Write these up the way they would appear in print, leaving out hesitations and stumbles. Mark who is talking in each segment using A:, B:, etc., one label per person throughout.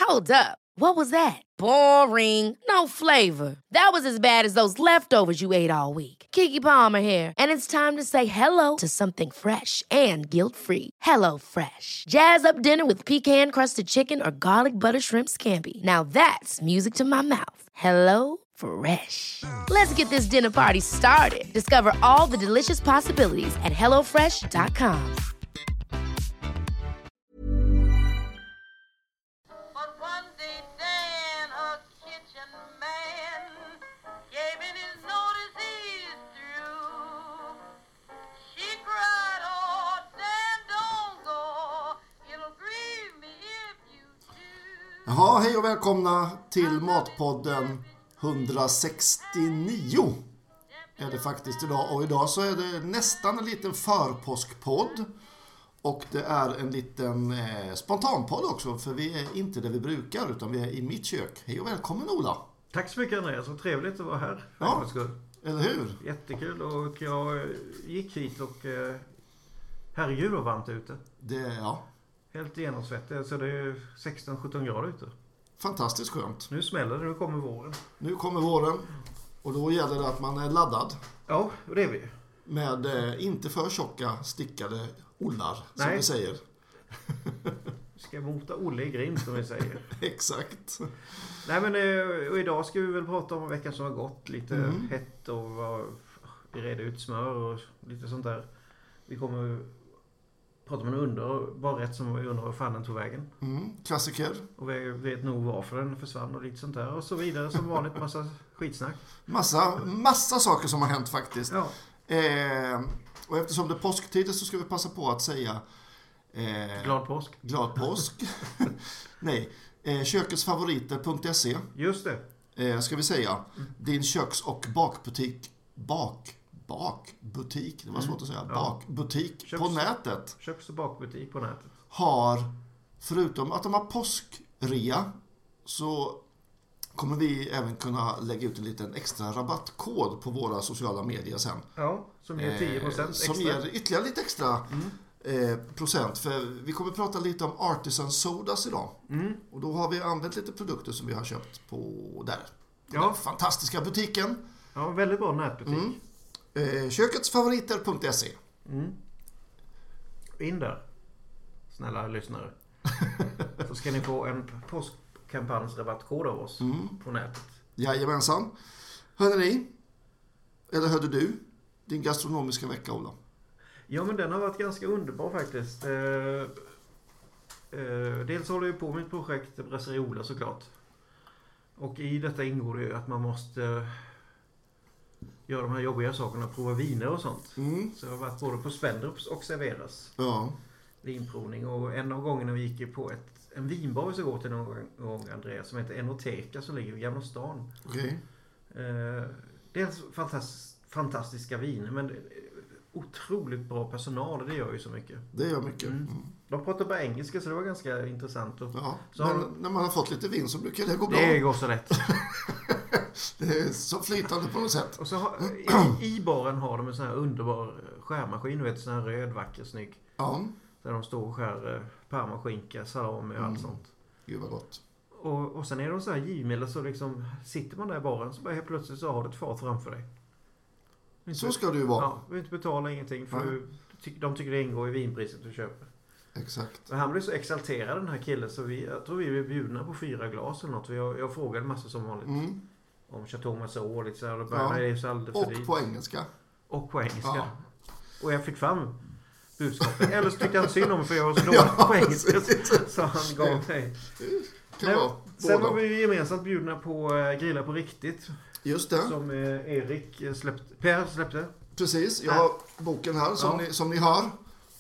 A: Hold up. What was that? Boring. No flavor. That was as bad as those leftovers you ate all week. Keke Palmer here, and it's time to say hello to something fresh and guilt-free. Hello Fresh. Jazz up dinner with pecan-crusted chicken or garlic butter shrimp scampi. Now that's music to my mouth. Hello Fresh. Let's get this dinner party started. Discover all the delicious possibilities at hellofresh.com.
B: Jaha, hej och välkomna till Matpodden 169 är det faktiskt idag. Och idag så är det nästan en liten förpåskpodd. Och det är en liten spontanpodd också, för vi är inte där vi brukar utan vi är i mitt kök. Hej och välkommen Ola!
C: Tack så mycket Andreas, så trevligt att vara här.
B: Ja, eller hur?
C: Jättekul, och jag gick hit och herregud var varmt ute.
B: Ja.
C: Helt genomsvettigt, så det är 16-17 grader ute.
B: Fantastiskt skönt.
C: Nu smäller det, nu kommer våren.
B: Nu kommer våren och då gäller det att man är laddad.
C: Ja, och det är vi.
B: Med inte för tjocka stickade ollar, som vi säger.
C: Vi ska mota Olle i grind, som vi säger.
B: Exakt.
C: Nej, men och idag ska vi väl prata om veckan som har gått. Lite hett och vi redde ut smör och lite sånt där. Vi kommer prata om en underbarrätt som vi undrar var fan den tog vägen.
B: Klassiker.
C: Och vi vet nog varför den försvann och lite sånt där. Och så vidare, som vanligt, massa skitsnack.
B: Massa saker som har hänt faktiskt.
C: Ja.
B: Och eftersom det är påsktider så ska vi passa på att säga
C: Glad påsk.
B: Glad påsk. Nej, köketsfavoriter.se.
C: Just det.
B: Ska vi säga. Din köks- och bakbutik. Bakbutik, det var svårt att säga. Bakbutik på nätet.
C: Köks- och bakbutik på nätet.
B: Har, förutom att de har påskrea, så kommer vi även kunna lägga ut en liten extra rabattkod på våra sociala medier sen.
C: Ja, som ger 10% extra.
B: Som ger ytterligare lite extra procent. För vi kommer prata lite om Artisan Sodas idag. Och då har vi använt lite produkter som vi har köpt på där. Den fantastiska butiken.
C: Ja, väldigt bra nätbutik.
B: Köketsfavoriter.se.
C: In där, snälla lyssnare. Så ska ni få en påskkampanjsrabattkod av oss på nätet.
B: Jajamensan. Hörde ni? Eller hörde du din gastronomiska vecka, Ola?
C: Ja, men den har varit ganska underbar faktiskt. Dels håller jag på med ett projekt Brasserie Ola såklart. Och i detta ingår det ju att man måste göra de här jobbiga sakerna, prova viner och sånt. Så jag har varit både på Spendrups och Serveras.
B: Ja.
C: Vinprovning. Och en av gångerna vi gick på en vinbar så går till någon gång, Andreas, som heter Enoteka, som ligger i Gamla stan.
B: Okej.
C: Dels fantastiska viner, men otroligt bra personal, och det gör ju så mycket.
B: Det gör mycket.
C: De pratar bara engelska, så det var ganska intressant.
B: Men när man har fått lite vin så brukar det gå bra.
C: Det går så lätt.
B: Det är så flytande på något sätt.
C: Och så i baren har de en sån här underbar skärmaskin, du vet, sån här röd, vacker, snygg.
B: Ja.
C: Där de står och skär parmaskinka, salami och allt sånt.
B: Gud vad gott.
C: Och sen är de så här givmilda, så liksom sitter man där i baren så bara helt plötsligt så har du ett fat framför dig.
B: Så ska det ju vara.
C: Ja, vi inte betala ingenting för de tycker det ingår i vinpriset du köper.
B: Exakt.
C: Och han blev så exalterad, den här killen, så jag tror vi blev bjudna på 4 glas eller något. Jag frågade massa som vanligt. Om Chateau Marceau och lite så här.
B: Och på engelska.
C: Och på engelska. Ja. Och jag fick fram budskapet. Eller så tyckte han synd om, för jag var så dålig på engelska. Så han gav mig. Sen var vi gemensamt bjudna på Grilla på riktigt.
B: Just det.
C: Som Per släppte.
B: Precis, jag har boken här som ni hör.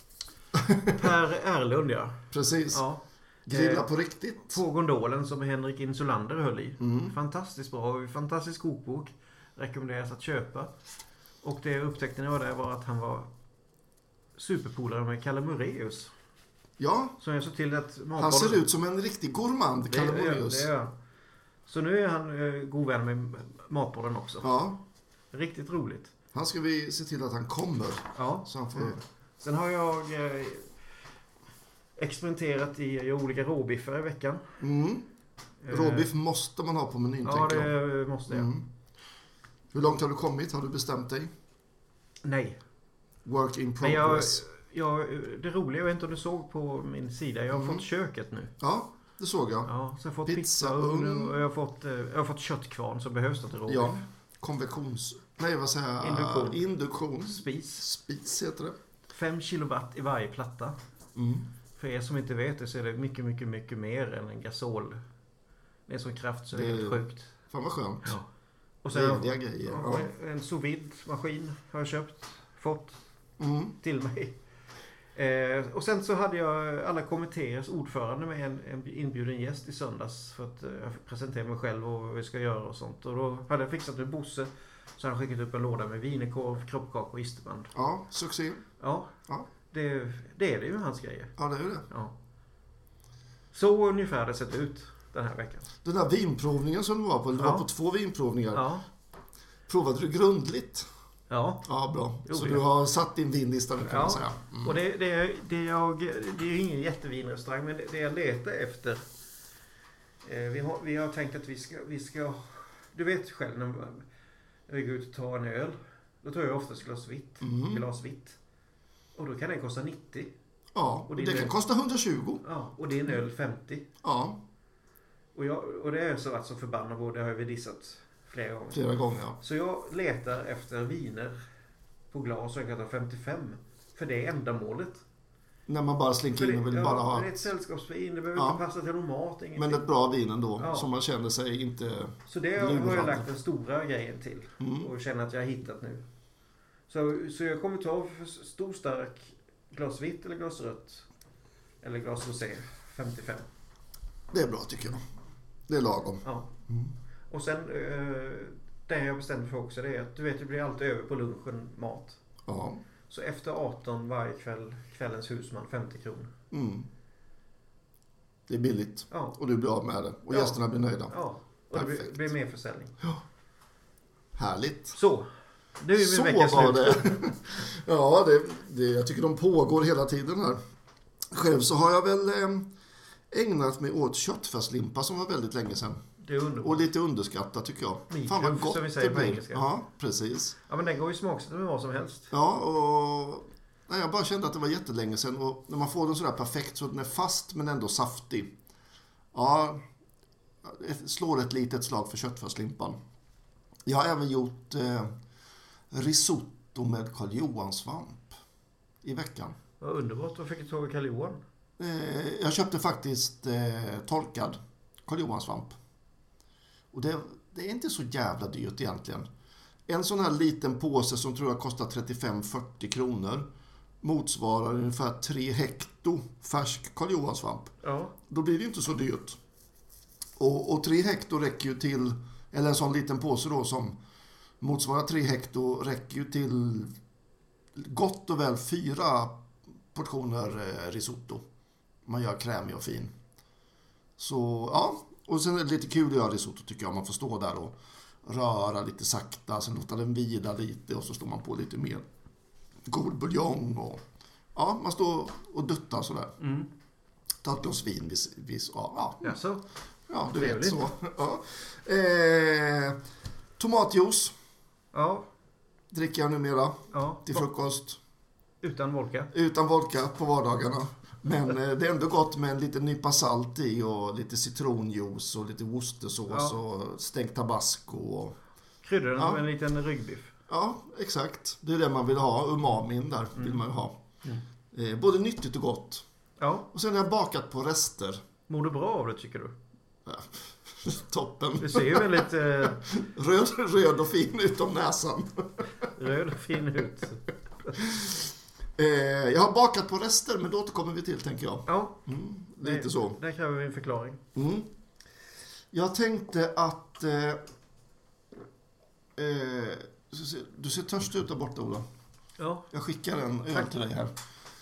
C: Per Erlund, ja.
B: Precis. Ja. Grilla på riktigt.
C: På gondolen som Henrik Insulander höll i. Fantastiskt bra, fantastisk kokbok. Rekommenderas att köpa. Och det jag upptäckte när jag var där var att han var superpolare med Kalle Moraeus.
B: Ja.
C: Så jag såg till att
B: han ser ut som en riktig gourmand, Kalle Moraeus.
C: Det är. Så nu är han god vän med Matpodden också.
B: Ja.
C: Riktigt roligt.
B: Han ska vi se till att han kommer.
C: Ja.
B: Så han får...
C: Sen har jag experimenterat i olika råbiffar i veckan.
B: Råbiff måste man ha på menyn,
C: Ja,
B: tänker jag.
C: det måste jag.
B: Hur långt har du kommit? Har du bestämt dig?
C: Nej.
B: Work in
C: Men
B: progress.
C: det roliga, jag vet inte om du såg på min sida. Jag har fått köket nu.
B: Ja, det såg jag.
C: Ja, så jag har fått
B: Pizzaugn.
C: och jag har fått köttkvarn som behövs till råbiff.
B: Ja, induktion. Spis heter det.
C: 5 kilowatt i varje platta. För er som inte vet det så är det mycket, mycket, mycket mer än en gasol. Det är så kraft så det är helt sjukt.
B: Fan vad skönt.
C: Ja. Och sen
B: grejer.
C: Ja. En sous vide maskin har jag fått till mig. Och sen så hade jag alla kommittéers ordförande med en inbjuden gäst i söndags för att jag fick presentera mig själv och vad vi ska göra och sånt. Och då hade jag fixat med Bosse, så han skickat upp en låda med wienerkorv, kroppkaka och isterband.
B: Ja, succé.
C: Ja. Det är det ju hans grejer.
B: Ja, det är det.
C: Ja. Så ungefär det sett ut den här veckan.
B: Den där vinprovningen som du var på, du var på 2 vinprovningar.
C: Ja.
B: Provade du grundligt?
C: Ja.
B: Ja, bra.
C: Jo,
B: så du har satt din vinlista nu, kan man säga.
C: Och det är ju ingen jättevinrestaurang, men det jag letar efter. Vi har tänkt att vi ska du vet själv när vi går ut och tar en öl, då tar jag oftast glas vitt. Och då kan den kosta 90.
B: Ja, och det kan kosta 120.
C: Ja, och det är en öl 50.
B: Ja.
C: Och det är så att så förbannat på, det har vi dissat
B: flera gånger. Ja.
C: Så jag letar efter viner på glas och jag kan ta 55. För det är ändamålet.
B: När man bara slinker in och vill bara ha...
C: Det är ett sällskapsvin, det behöver inte passa till någon mat. Ingenting.
B: Men ett bra vin ändå, som man känner sig inte...
C: Så det har jag lagt den stora grejen till. Och känner att jag har hittat nu. Så jag kommer ta stor stark glas vitt eller glas rött. Eller glas rosé, 55.
B: Det är bra tycker jag. Det är lagom.
C: Ja. Och sen, det jag bestämde för också, det är att du vet, det blir alltid över på lunchen mat.
B: Ja.
C: Så efter 18 varje kväll, kvällens husman, 50 kronor.
B: Det är billigt.
C: Ja.
B: Och du blir av med det. Och gästerna blir nöjda.
C: Ja, och det blir mer försäljning.
B: Ja. Härligt.
C: Så, nu är min vecka
B: var
C: slut.
B: Det. Ja, jag tycker de pågår hela tiden här. Själv så har jag väl ägnat mig åt köttfärslimpa som var väldigt länge sedan.
C: Det är underbart.
B: Och lite underskattat tycker jag.
C: Mikruf,
B: fan vad gott
C: som vi säger
B: det
C: på
B: blir.
C: engelska.
B: Ja, precis.
C: Ja, men den går ju smaksätta med vad som helst.
B: Ja, och jag bara kände att det var jättelänge sedan. Och när man får den sådär perfekt så att den är fast men ändå saftig. Ja, slår ett litet slag för köttfärslimpan. Jag har även gjort risotto med Karl Johan-svamp i veckan.
C: Vad underbart. Vad fick du tag i Karl Johan?
B: Jag köpte faktiskt torkad Karl Johan-svamp. Och det är inte så jävla dyrt egentligen. En sån här liten påse som tror jag kostar 35-40 kronor motsvarar ungefär 3 hekto färsk Karl Johan-svamp.
C: Ja.
B: Då blir det inte så dyrt. Och 3 hekto räcker ju till, eller en sån liten påse då som motsvarar 3 hekto räcker ju till gott och väl 4 portioner risotto. Man gör krämig och fin. Så ja, och sen är det lite kul att göra risotto tycker jag. Man får stå där och röra lite sakta, sen låta den vila lite och så står man på lite mer god buljong och ja, man står och duttar sådär. Ta ett glas vin ja, du vet så. Ja. Tomatjuice.
C: Ja.
B: Dricker jag numera till
C: Ja.
B: frukost.
C: Utan vodka.
B: Utan vodka på vardagarna. Men det är ändå gott med en liten nypa salt i och lite citronjuice och lite worcestersås och stänkt tabasco. Och...
C: Kryddar den med en liten ryggbiff.
B: Ja, exakt. Det är det man vill ha. Umamin där vill man ju ha. Både nyttigt och gott.
C: Ja.
B: Och sen har jag bakat på rester.
C: Mår du bra av det tycker du?
B: Ja. Toppen.
C: Du ser ju väldigt...
B: Röd och fin utom näsan.
C: Röd och fin ut.
B: Jag har bakat på rester, men då återkommer vi till, tänker jag.
C: Ja.
B: Lite så.
C: Där kräver vi en förklaring.
B: Jag tänkte att... du ser törstig ut där borta, Ola.
C: Ja.
B: Jag skickar en öl till dig här.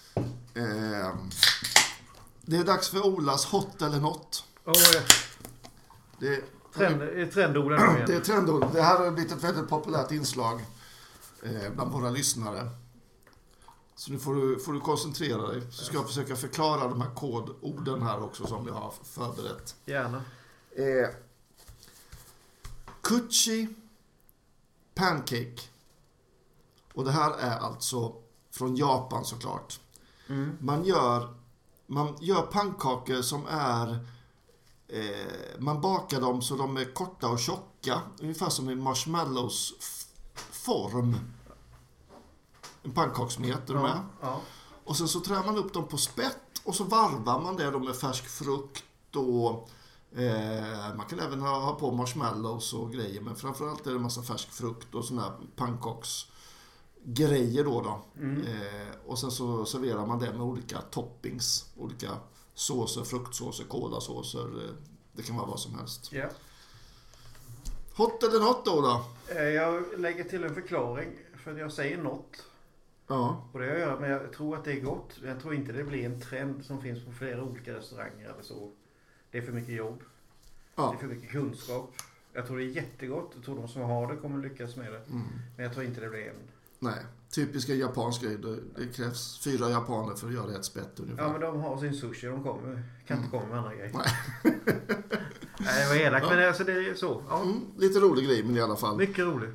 B: Det är dags för Olas hot eller not. Det är
C: trendorden nu igen.
B: Det är trendord. Det här har blivit ett väldigt populärt inslag bland våra lyssnare. Så nu får du koncentrera dig. Så ska jag försöka förklara de här kodorden här också som vi har förberett.
C: Gärna.
B: Kuchi Pancake. Och det här är alltså från Japan såklart. Man gör pannkakor som är... man bakar dem så de är korta och tjocka. Ungefär som i marshmallows form. En pannkaksmet, är du med?
C: Ja.
B: Och sen så trär man upp dem på spett och så varvar man det med färsk frukt och man kan även ha på marshmallows och grejer, men framförallt är det en massa färsk frukt och såna här pannkaksgrejer då. Och sen så serverar man det med olika toppings, olika såser, fruktsåser, kolasåser, det kan vara vad som helst.
C: Ja.
B: Hot eller något då?
C: Jag lägger till en förklaring för att jag säger något.
B: Ja.
C: Och det gör jag, men jag tror att det är gott. Jag tror inte det blir en trend som finns på flera olika restauranger eller så. Det är för mycket jobb.
B: Ja.
C: Det är för mycket kunskap. Jag tror det är jättegott. Jag tror de som har det kommer lyckas med det. Men jag tror inte det blir en.
B: Nej, typiska japansk grej. Det krävs 4 japaner för att göra ett spett ungefär.
C: Ja, men de har sin sushi. De kan inte komma med andra grejer. Nej, det var elakt, men alltså det är så. Ja.
B: Lite rolig grej, men i alla fall.
C: Mycket roligt.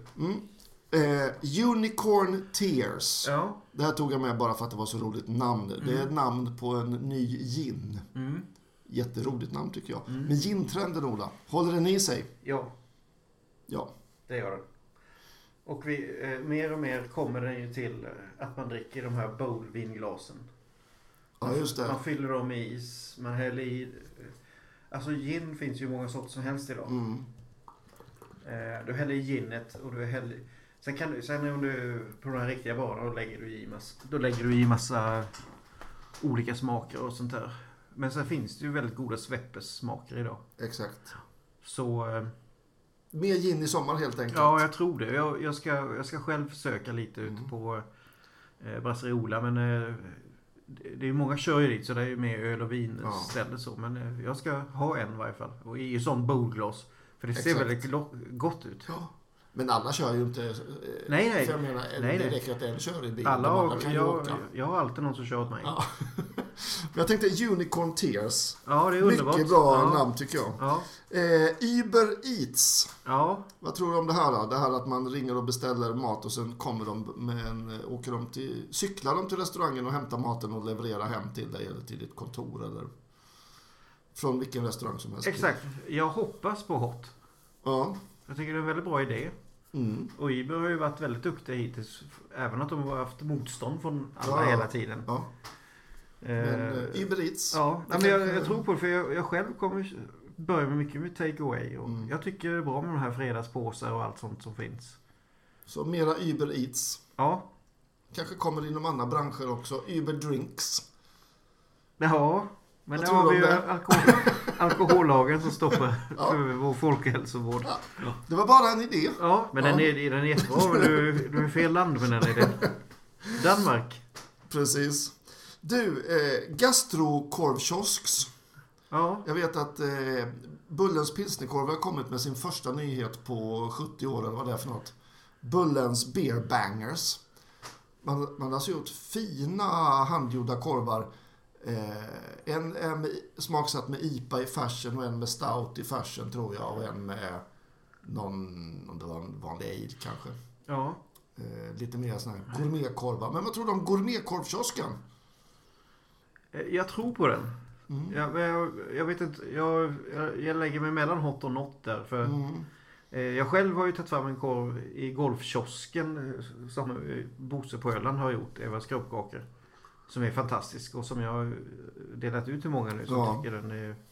B: Unicorn Tears.
C: Ja.
B: Det här tog jag med bara för att det var så roligt namn. Det är ett namn på en ny gin. Jätteroligt namn tycker jag. Men gin-trenden, Ola, håller den i sig?
C: Ja.
B: Ja.
C: Det gör den. Och mer och mer kommer den ju till att man dricker de här bowlvinglasen.
B: Ja, just det.
C: Man fyller dem i is, man häller i... Alltså gin finns ju många sorter som helst idag. Du häller i ginet och du häller... Sen om du på den här riktiga banan då lägger du i massa olika smaker och sånt där. Men sen finns det ju väldigt goda sveppes-smaker idag.
B: Exakt.
C: Så...
B: Mer gin i sommar helt enkelt.
C: Ja, jag tror det. Jag ska själv försöka lite ute på Brasserie Ola, men det är många kör ju dit så det är ju mer öl och vin stället så. Men jag ska ha en i varje fall. Och i sån bowlglas. För det ser väldigt gott ut.
B: Ja. Men alla kör ju inte...
C: Nej.
B: För jag menar, det räcker att en kör i bilen.
C: Jag har alltid någon som kör åt mig.
B: Ja. Men jag tänkte Unicorn Tears.
C: Ja, det är underbart.
B: Mycket bra namn tycker jag.
C: Ja.
B: Uber Eats.
C: Ja.
B: Vad tror du om det här då? Det här att man ringer och beställer mat och sen kommer cyklar de till restaurangen och hämtar maten och levererar hem till dig eller till ditt kontor eller från vilken restaurang som helst.
C: Exakt. Jag hoppas på Hot.
B: Ja.
C: Jag tycker det är en väldigt bra idé. Och Uber har ju varit väldigt duktiga hittills. Även att de har haft motstånd från alla hela tiden.
B: Ja. Men Uber Eats.
C: Ja, men jag tror på det. För jag själv kommer börja med mycket med take-away. Och jag tycker det är bra med de här fredagspåsar och allt sånt som finns.
B: Så mera Uber Eats.
C: Ja.
B: Kanske kommer inom andra branscher också. Uber Drinks.
C: Ja. Men nu har vi ju alkohollagen som stoppar för vår folkhälsovård.
B: Ja. Det var bara en idé.
C: Ja, men den är jättebra. Men du är fel land med den idén. Danmark.
B: Precis. Du, gastrokorvkiosks.
C: Ja.
B: Jag vet att Bullens pilsnerkorv har kommit med sin första nyhet på 70 år. Eller vad det är för något. Bullens Beer Bangers. Man har alltså gjort fina handgjorda korvar. En är smaksatt med IPA i färsen och en med stout i färsen tror jag. Och en med om det var en vanlig ale kanske.
C: Ja.
B: Lite mer sån här gourmetkorvar. Men vad tror du om gourmetkorvkiosken?
C: Jag tror på den. Jag vet inte. Jag lägger mig mellan hot och not där. För jag själv har ju tagit fram en korv i golfkiosken som Bosse på Öland har gjort. Eva skrubbkakor. Som är fantastisk och som jag har delat ut till många nu som tycker den är...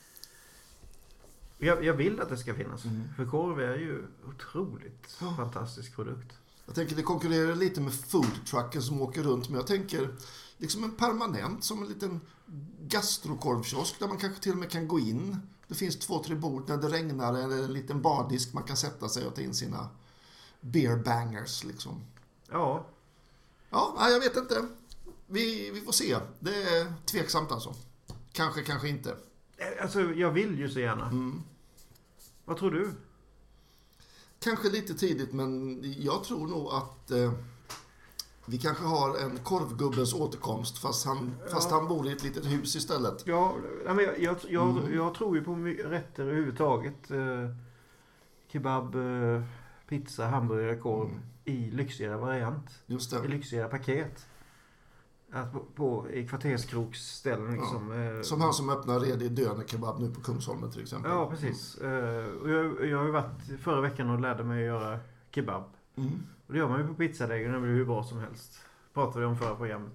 C: Jag vill att det ska finnas. För korv är ju otroligt fantastisk produkt.
B: Jag tänker det konkurrerar lite med foodtrucken som åker runt. Men jag tänker liksom en permanent som en liten gastrokorvkiosk där man kanske till och med kan gå in. Det finns 2-3 bord när det regnar eller en liten bardisk man kan sätta sig och ta in sina beer bangers liksom.
C: Ja.
B: Ja, jag vet inte. Vi får se. Det är tveksamt alltså. Kanske inte.
C: Alltså jag vill ju så gärna. Vad tror du?
B: Kanske lite tidigt men jag tror nog att Vi kanske har en korvgubbens återkomst fast han bor i ett litet hus istället.
C: Ja, men jag tror ju på rätter överhuvudtaget. Kebab, pizza, hamburgare, korv i lyxigare variant.
B: Just det.
C: I lyxigare paket. Att i kvarterskroksställen liksom.
B: Som han som öppnar redig döner kebab nu på Kungsholmen till exempel.
C: Ja, precis. Och jag har ju varit förra veckan och lärde mig att göra kebab. Och det gör man ju på pizzalägen, det blir hur bra som helst. Pratade vi om förra programmet.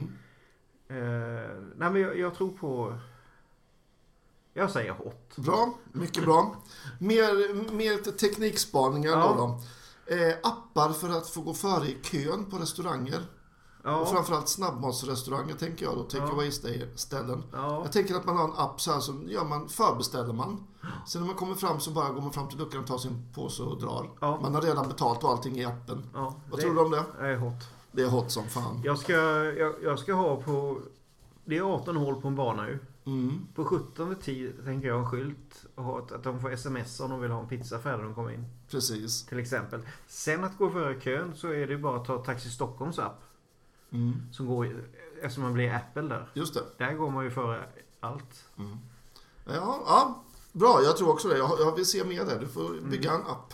C: Nej, men jag tror på... Jag säger hot.
B: Bra, mycket bra. Mer teknikspaningar då. Appar för att få gå före i kön på restauranger. Ja. Och framförallt snabbmatsrestauranger tänker jag då. Takeaway-ställen. Ja. Jag tänker att man har en app så här som förbeställer man. Sen när man kommer fram så bara går man fram till luckan och tar sin påse och drar. Ja. Man har redan betalt och allting i appen. Ja, vad tror du om det?
C: Det är hot.
B: Det är hot som fan.
C: Jag ska ha på... Det är 18 hål på en bana ju. På 17 tid tänker jag ha en skylt och att de får sms om de vill ha en pizza färdig när de kommer in.
B: Precis.
C: Till exempel. Sen att gå före kön så är det bara att ta Taxi Stockholms app. Som går, eftersom man blir Apple där.
B: Just det.
C: Där går man ju före allt.
B: Ja, bra. Jag tror också det. Jag vill se mer där. Du får bygga en app.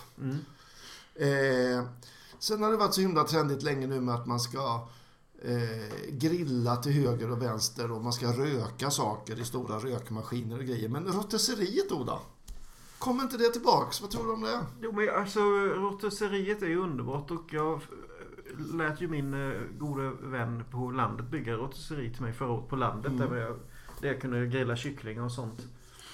B: Sen har det varit så himla trendigt länge nu med att man ska grilla till höger och vänster och man ska röka saker i stora rökmaskiner och grejer. Men rotisseriet, Oda? Kommer inte det tillbaks? Vad tror du om det?
C: Jo, men alltså rotisseriet är ju underbart och jag lät ju min gode vän på landet bygga rotisseri till mig förut på landet där jag kunde grilla kyckling och sånt.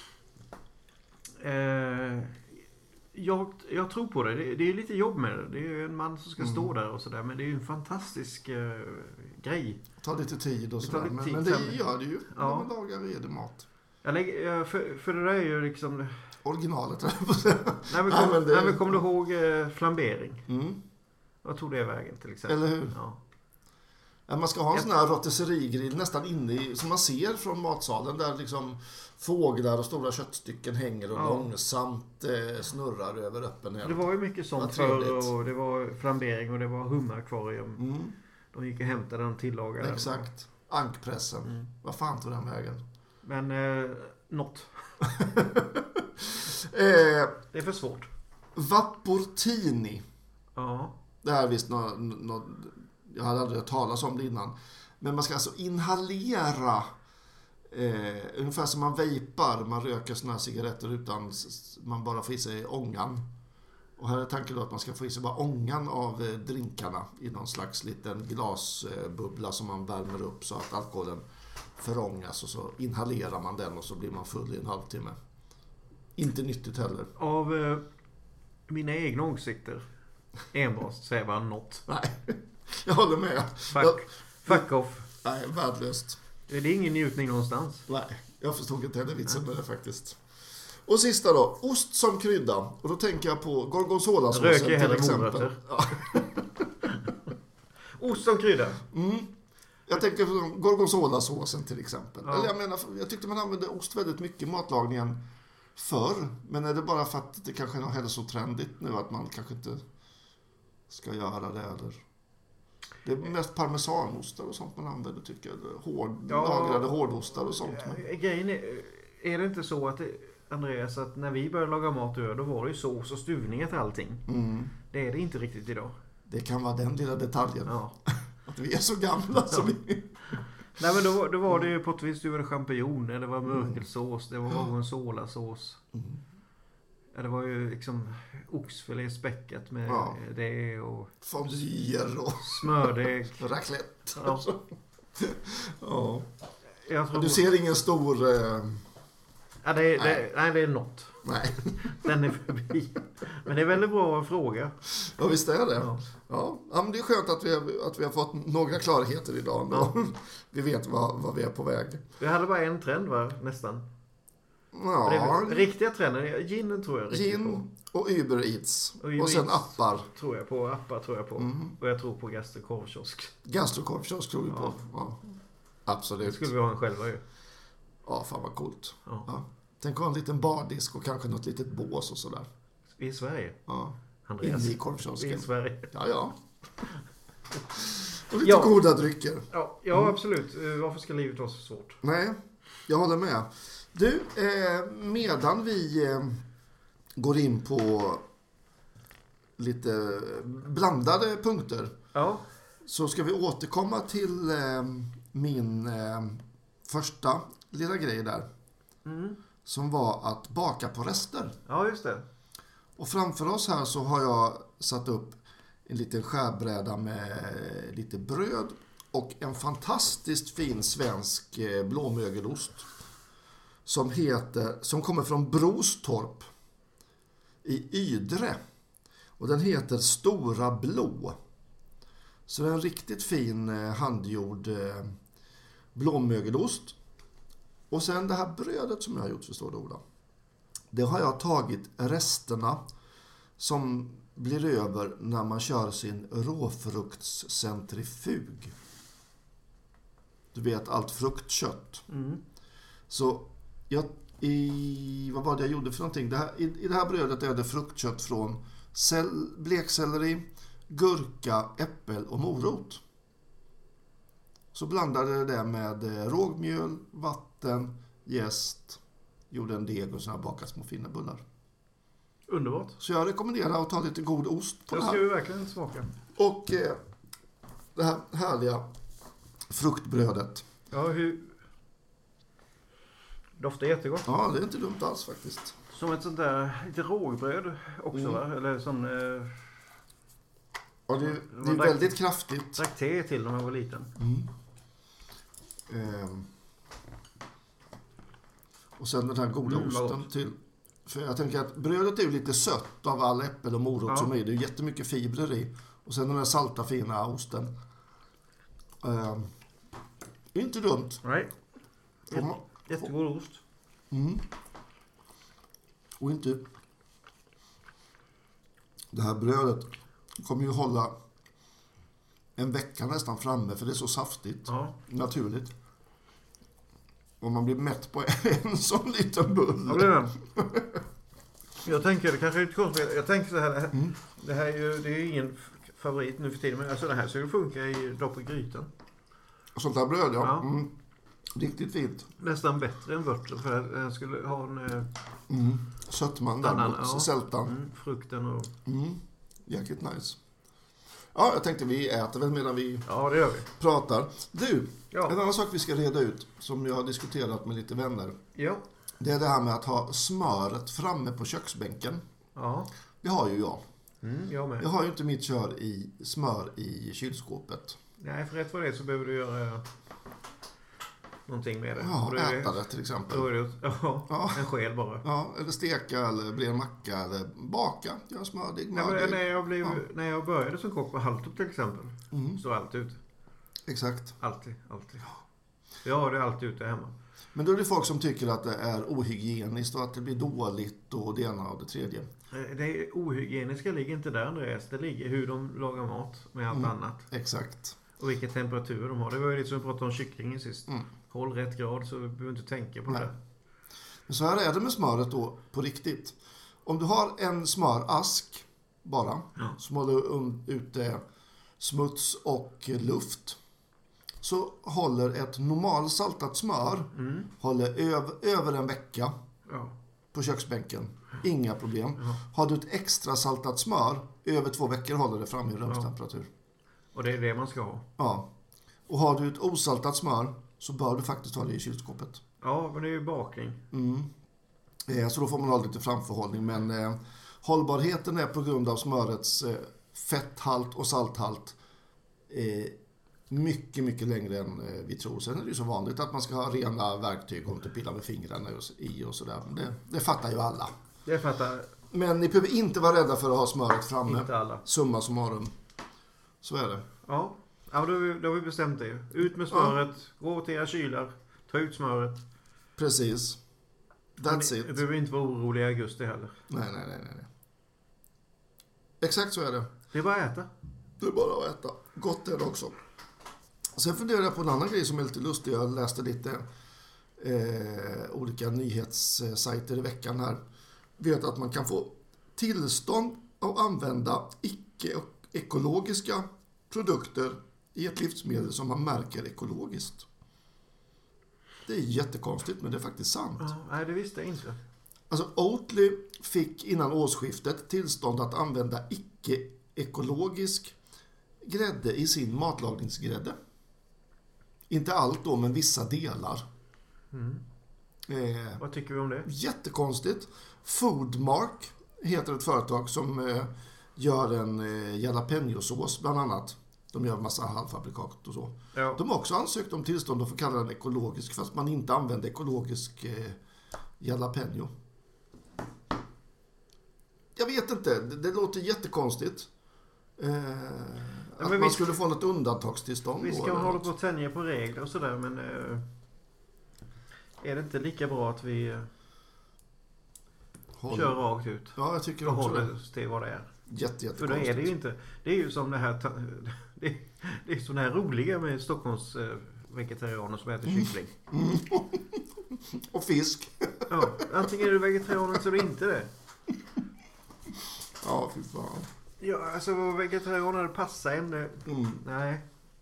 C: Jag tror på det. Det är lite jobb med det. Det är ju en man som ska stå där och sådär. Men det är ju en fantastisk grej.
B: Det tar lite tid och sådär. Men det gör det ju. När man lagar redig mat.
C: För det där är ju liksom...
B: Originalet.
C: När vi kommer ihåg flambering. Jag tror det är vägen till exempel.
B: Eller hur? Ja, man ska ha en sån här rotisserigrill nästan inne i, som man ser från matsalen där liksom fåglar och stora köttstycken hänger och långsamt snurrar över öppen eld.
C: Det var ju mycket sånt förr och det var flambering och det var hummerakvarium. De gick och hämtade den tillagade.
B: Exakt. Ankpressen. Vad fan tog den vägen?
C: Men något. Det är för svårt.
B: Vaportini.
C: Ja.
B: Det här är visst jag hade aldrig hört talas om det innan. Men man ska alltså inhalera ungefär som man vejpar. Man röker såna här cigaretter utan man bara får i sig ångan. Och här är tanken då att man ska få i sig bara ångan av drinkarna i någon slags liten glasbubbla som man värmer upp så att alkoholen förångas och så inhalerar man den och så blir man full i en halvtimme. Inte nyttigt heller.
C: Av mina egna åsikter enbart säger bara något.
B: Nej, jag håller med.
C: Fuck off.
B: Nej, värdelöst.
C: Det är ingen njutning någonstans.
B: Nej, jag förstod inte heller vitsen med det faktiskt. Och sista då, ost som krydda. Och då tänker jag på gorgonzola-såsen till exempel. Ja.
C: Ost som krydda?
B: Jag tänker på gorgonzola-såsen till exempel. Ja. Eller jag tyckte man använde ost väldigt mycket i matlagningen förr. Men är det bara för att det kanske är hälsotrendigt nu att man kanske inte ska göra det eller... Det är mest parmesanostar och sånt man använder tycker jag. Lagrade hårdostar och sånt.
C: Grejen är det inte så att Andreas, att när vi började laga mat då var det ju sås och stuvningar till allting. Det är det inte riktigt idag.
B: Det kan vara den lilla detaljen. Ja. Att vi är så gamla som vi...
C: Nej, men då var det ju på ett vis stuvade champinjoner, det var mörkelsås, det var gorgonzola-sås. Det var ju liksom oxfilé späckat med det och
B: fondyer och
C: smördeg,
B: raclette.
C: Ja.
B: Du ser ingen stor
C: nej, det är något.
B: Nej.
C: Den är förbi. Men det är väldigt bra fråga.
B: Ja, visst är det. Ja, men det är skönt att vi har fått några klarheter idag. Ja. Vi vet vad vi är på väg.
C: Vi hade bara en trend nästan.
B: Ja.
C: Riktiga trenden, ginen tror jag riktigt på.
B: Och Uber Eats. Och sen appar.
C: Tror jag på. Och jag tror på gastrokorvkiosk.
B: Gastrokorvkiosk tror vi på. Ja. Absolut.
C: Det skulle vi ha en själva ju.
B: Ja, fan vad coolt. Ja. Tänk att ha en liten bardisk och kanske något litet bås och sådär.
C: I Sverige?
B: Ja.
C: Andreas.
B: Inne i korvkiosken.
C: I Sverige.
B: Ja. Och lite goda drycker.
C: Ja, absolut. Varför ska livet vara så svårt?
B: Nej, jag håller med. Du, medan vi går in på lite blandade punkter så ska vi återkomma till min första lilla grej där. Som var att baka på rester.
C: Ja, just det.
B: Och framför oss här så har jag satt upp en liten skärbräda med lite bröd och en fantastiskt fin svensk blåmögelost som kommer från Brostorp i Ydre. Och den heter Stora Blå. Så det är en riktigt fin handgjord blåmögelost. Och sen det här brödet som jag har gjort, förstår du, Ola. Det har jag tagit resterna som blir över när man kör sin råfruktscentrifug. Du vet, allt fruktkött. Så vad var det jag gjorde för någonting? I det här brödet är det fruktkött från blekselleri, gurka, äppel och morot. Så blandade det med rågmjöl, vatten, jäst, gjorde en deg och såna bakat små fina bullar.
C: Underbart.
B: Så jag rekommenderar att ta lite god ost på det här.
C: Jag ska ju verkligen smaka.
B: Och det här härliga fruktbrödet.
C: Ja, doftar jättegott.
B: Ja, det är inte dumt alls faktiskt.
C: Som ett sånt där lite rågbröd också, va? Eller sån...
B: Ja, det är väldigt kraftigt.
C: Drack te till när man var liten.
B: Och sen den här goda osten till. För jag tänker att brödet är ju lite sött av all äppel och morot som är. Det är ju jättemycket fibrer i. Och sen den här salta fina osten. Inte dumt.
C: Nej. Jättegod ost.
B: Och inte... Det här brödet kommer ju hålla en vecka nästan framme, för det är så saftigt. Naturligt. Och man blir mätt på en sån liten bulle.
C: Ja, det är det. Jag tänker, det kanske är lite konstigt. Jag tänker så här, det här är ju ingen favorit nu för tiden, men alltså det här skulle funka i dopp i grytan.
B: Sånt där bröd, ja. Riktigt fint.
C: Nästan bättre än vörter, för jag skulle ha en...
B: Sötman där, sältan.
C: Frukten och...
B: Jäkligt nice. Ja, jag tänkte vi äter väl medan vi
C: det gör vi.
B: Pratar. Du, en annan sak vi ska reda ut som jag har diskuterat med lite vänner.
C: Ja.
B: Det är det här med att ha smöret framme på köksbänken.
C: Ja.
B: Det har ju jag.
C: Jag med.
B: Jag har ju inte mitt smör i kylskåpet.
C: Nej, för rätt för det så behöver du göra någonting med det.
B: Ja, äta det till exempel.
C: Då är det, en sked bara.
B: Ja, eller steka eller bli en macka eller baka. Göra smördig.
C: När jag började som kock på Halltorp till exempel. Så allt ute.
B: Exakt.
C: Alltid. Jag har det alltid ute hemma.
B: Men då är det folk som tycker att det är ohygieniskt och att det blir dåligt och det ena och det tredje.
C: Det ohygieniska ligger inte där, Andreas. Det ligger hur de lagar mat med allt annat.
B: Exakt.
C: Och vilken temperatur de har. Det var ju lite som vi pratade om kycklingen sist. Håll rätt grad så vi behöver inte tänka på det.
B: Men så här är det med smöret då på riktigt. Om du har en smörask bara som håller ute smuts och luft, så håller ett normalsaltat smör håller över en vecka på köksbänken. Inga problem. Har du ett extra saltat smör över 2 veckor håller det fram i rumstemperatur. Och
C: det är det man ska ha.
B: Ja. Och har du ett osaltat smör så bör du faktiskt ha det i kylskåpet.
C: Ja, men det är ju bakning.
B: Så då får man ha lite framförhållning. Men hållbarheten är på grund av smörets fetthalt och salthalt mycket, mycket längre än vi tror. Sen är det ju så vanligt att man ska ha rena verktyg och inte pilla med fingrarna i och sådär. Det fattar ju alla.
C: Det fattar.
B: Men ni behöver inte vara rädda för att ha smöret framme.
C: Inte alla.
B: Summa summarum. Så är det.
C: Ja, då har vi bestämt det. Ut med smöret, gå till era kylar, ta ut smöret.
B: Precis. That's it.
C: Du behöver inte vara orolig i augusti heller.
B: Nej. Exakt så är det.
C: Det är bara att äta.
B: Det är bara att äta. Gott är det också. Sen funderar jag på en annan grej som är lite lustig. Jag läste lite olika nyhetssajter i veckan här. Vet att man kan få tillstånd att använda icke-ekologiska produkter i ett livsmedel som man märker ekologiskt. Det är jättekonstigt, men det är faktiskt sant.
C: Ja, nej, det visste jag inte.
B: Alltså Oatly fick innan årsskiftet tillstånd att använda icke-ekologisk grädde i sin matlagningsgrädde. Inte allt då, men vissa delar.
C: Vad tycker vi om det?
B: Jättekonstigt. Foodmark heter ett företag som gör en jalapeno-sås bland annat. De gör massa halvfabrikat och så.
C: Ja.
B: De har också ansökt om tillstånd att få kalla den ekologisk, fast man inte använder ekologisk jalapeno. Jag vet inte, det låter jättekonstigt. Att man skulle få något undantagstillstånd.
C: Vi ska hålla på att tänja på regler och sådär, men är det inte lika bra att vi kör rakt ut?
B: Ja, jag tycker
C: och
B: också
C: håller oss till vad det är.
B: Jättekonstigt.
C: För då är det ju inte. Det är ju som det här det är som det här roliga med Stockholms vegetarianer som äter kyckling.
B: Och fisk.
C: Ja, antingen är du vegetarianer så är du inte det.
B: Ja, fy fan.
C: Ja, alltså vegetarianer det passar en. Nej.